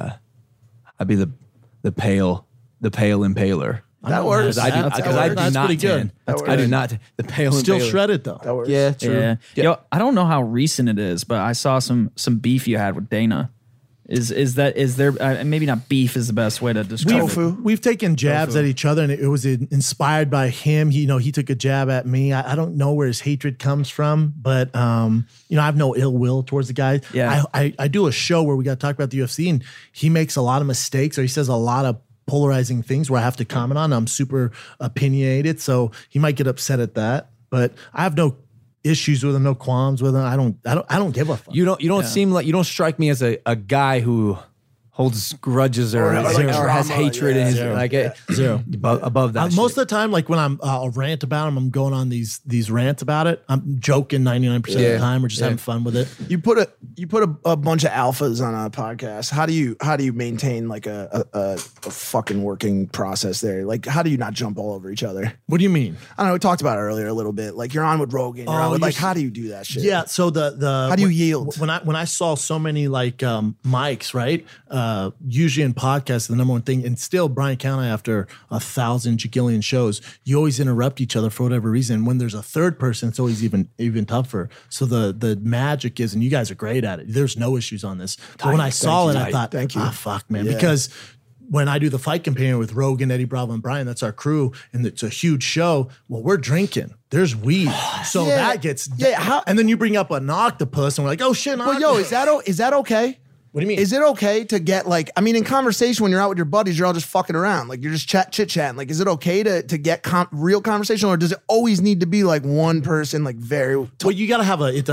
the pale impaler. That works. Because I do That's not pretty good. tan. I do not. The pale Still impaler. shredded though. That works. Yeah, true. Yeah. Yo, I don't know how recent it is, but I saw some beef you had with Dana. Is there maybe not beef is the best way to describe it. We've taken jabs at each other, and it was inspired by him. He took a jab at me. I don't know where his hatred comes from, but I have no ill will towards the guy. Yeah. I do a show where we got to talk about the UFC, and he makes a lot of mistakes, or he says a lot of polarizing things where I have to comment on. I'm super opinionated, so he might get upset at that. But I have no issues with him, no qualms with him. I don't give a fuck. You don't seem like you don't strike me as a guy who holds grudges or like has drama, hatred in his Zero. like it. Zero. Above that. Most of the time, like when I'll rant about him, I'm going on these rants about it. I'm joking 99% of the time. We're just having fun with it. You put a bunch of alphas on a podcast. How do you maintain like a fucking working process there? Like how do you not jump all over each other? What do you mean? I don't know. We talked about it earlier a little bit. Like you're on with Rogan. You're on with, like you're- how do you do that shit? Yeah. So the How do you yield? When I saw so many like mics, right? Usually in podcasts, the number one thing, and still Brian Callen, after 1,000 jagillion shows, you always interrupt each other for whatever reason. When there's a third person, it's always even tougher. So the magic is, and you guys are great at it. There's no issues on this. But when I saw it, I thought, Thank you. ah, fuck, man, Yeah. because. When I do the fight companion with Rogan, Eddie Bravo, and Brian, that's our crew, and it's a huge show. Well, we're drinking. There's weed, so Yeah. that gets Yeah, and then you bring up an octopus, and we're like, oh shit, But yo, is that okay? What do you mean? Is it okay to get like, I mean, in conversation when you're out with your buddies, you're all just fucking around. Like you're just chit chatting. Like, is it okay to get real conversation, or does it always need to be like one person, like very? Well, you got to have it's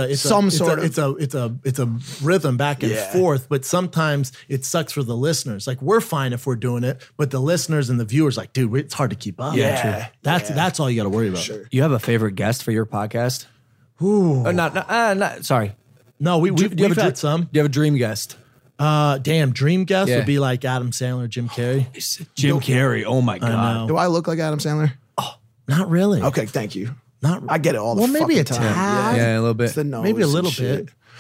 a rhythm back and Yeah. forth, but sometimes it sucks for the listeners. Like we're fine if we're doing it, but the listeners and the viewers, like, dude, it's hard to keep up. Yeah. That's all you got to worry about. Sure. You have a favorite guest for your podcast? Ooh. Not sorry. No, we've had some. Do you have a dream guest? Dream guest Yeah. would be like Adam Sandler, Jim Carrey. Jim Carrey. Oh my god. know. Do I look like Adam Sandler? Not really. Okay, thank you. Not. I get it all the Well, maybe fucking a time. tad. Yeah, a little bit. It's the nose Maybe a and little shit. bit.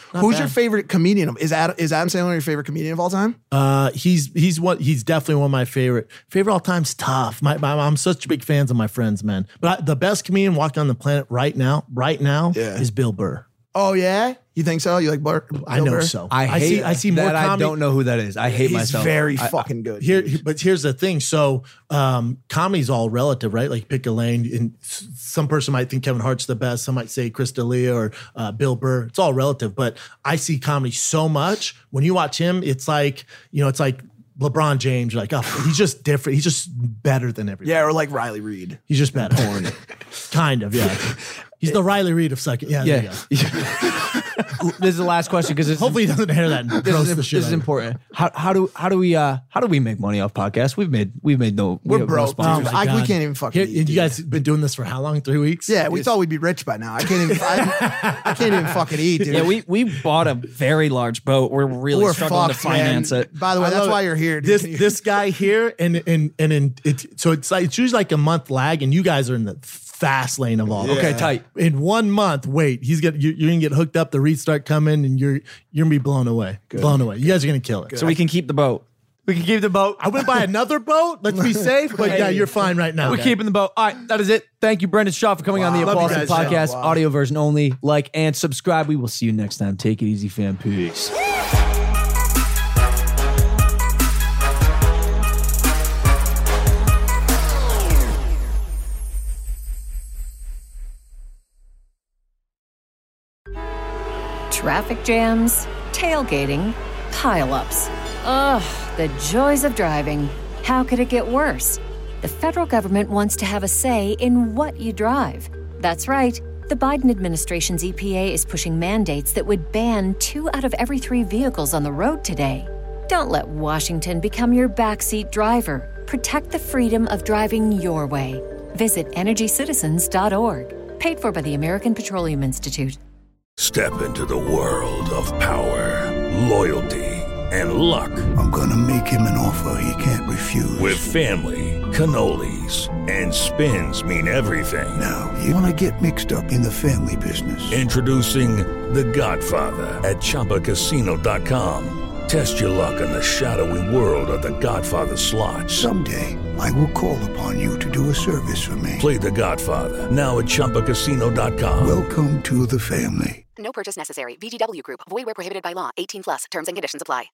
Who's your favorite comedian? Is Adam Sandler your favorite comedian of all time? He's definitely one of my favorite all time's tough. I'm such big fans of my friends, man. But the best comedian walking on the planet right now is Bill Burr. Oh yeah, you think so? You like Bill I know Burr? so. I see more that. comedy. I don't know who that is. I hate He's myself. very fucking good. But here's the thing. So comedy's all relative, right? Like pick a lane. And some person might think Kevin Hart's the best. Some might say Chris D'Elia or Bill Burr. It's all relative. But I see comedy so much. When you watch him, it's like LeBron James. You're like, oh, he's just different. He's just better than everybody. Yeah, or like Riley Reid. He's just better. Kind of, yeah. He's the Riley Reid of second. Yeah, there you go. This is the last question because hopefully he doesn't hear that. And gross the shit this is out of it. important. How do we make money off podcasts? We've made no. We're we have no broke. sponsors. We can't even fucking eat, You dude. guys been doing this for how long? 3 weeks? Yeah, we thought we'd be rich by now. I can't even. I can't even fucking eat, dude. Yeah, we bought a very large boat. We're really We're struggling to fucked, finance man. it. By the way, that's why you're here. Dude. This guy here, so it's usually like a month lag, and you guys are in the fast lane of all. Okay, tight. In 1 month, wait, you're gonna get hooked up. The reads start coming, and you're gonna be blown away. Blown away. You guys are gonna kill it. So we can keep the boat. We can keep the boat. I would buy another boat. Let's be safe. But yeah, you're fine right now. We're keeping the boat. All right, that is it. Thank you, Brendan Shaw, for coming on the Love you Impulsive guys. Podcast, Wow. audio version only. Like and subscribe. We will see you next time. Take it easy, fam. Peace. Traffic jams, tailgating, pileups. Ugh, the joys of driving. How could it get worse? The federal government wants to have a say in what you drive. That's right. The Biden administration's EPA is pushing mandates that would ban 2 out of every 3 vehicles on the road today. Don't let Washington become your backseat driver. Protect the freedom of driving your way. Visit EnergyCitizens.org. Paid for by the American Petroleum Institute. Step into the world of power, loyalty, and luck. I'm gonna make him an offer he can't refuse. With family, cannolis, and spins mean everything. Now, you wanna get mixed up in the family business. Introducing The Godfather at ChumbaCasino.com. Test your luck in the shadowy world of The Godfather slot. Someday, I will call upon you to do a service for me. Play The Godfather, now at ChumbaCasino.com. Welcome to the family. No purchase necessary. VGW Group. Void where prohibited by law. 18+. Terms and conditions apply.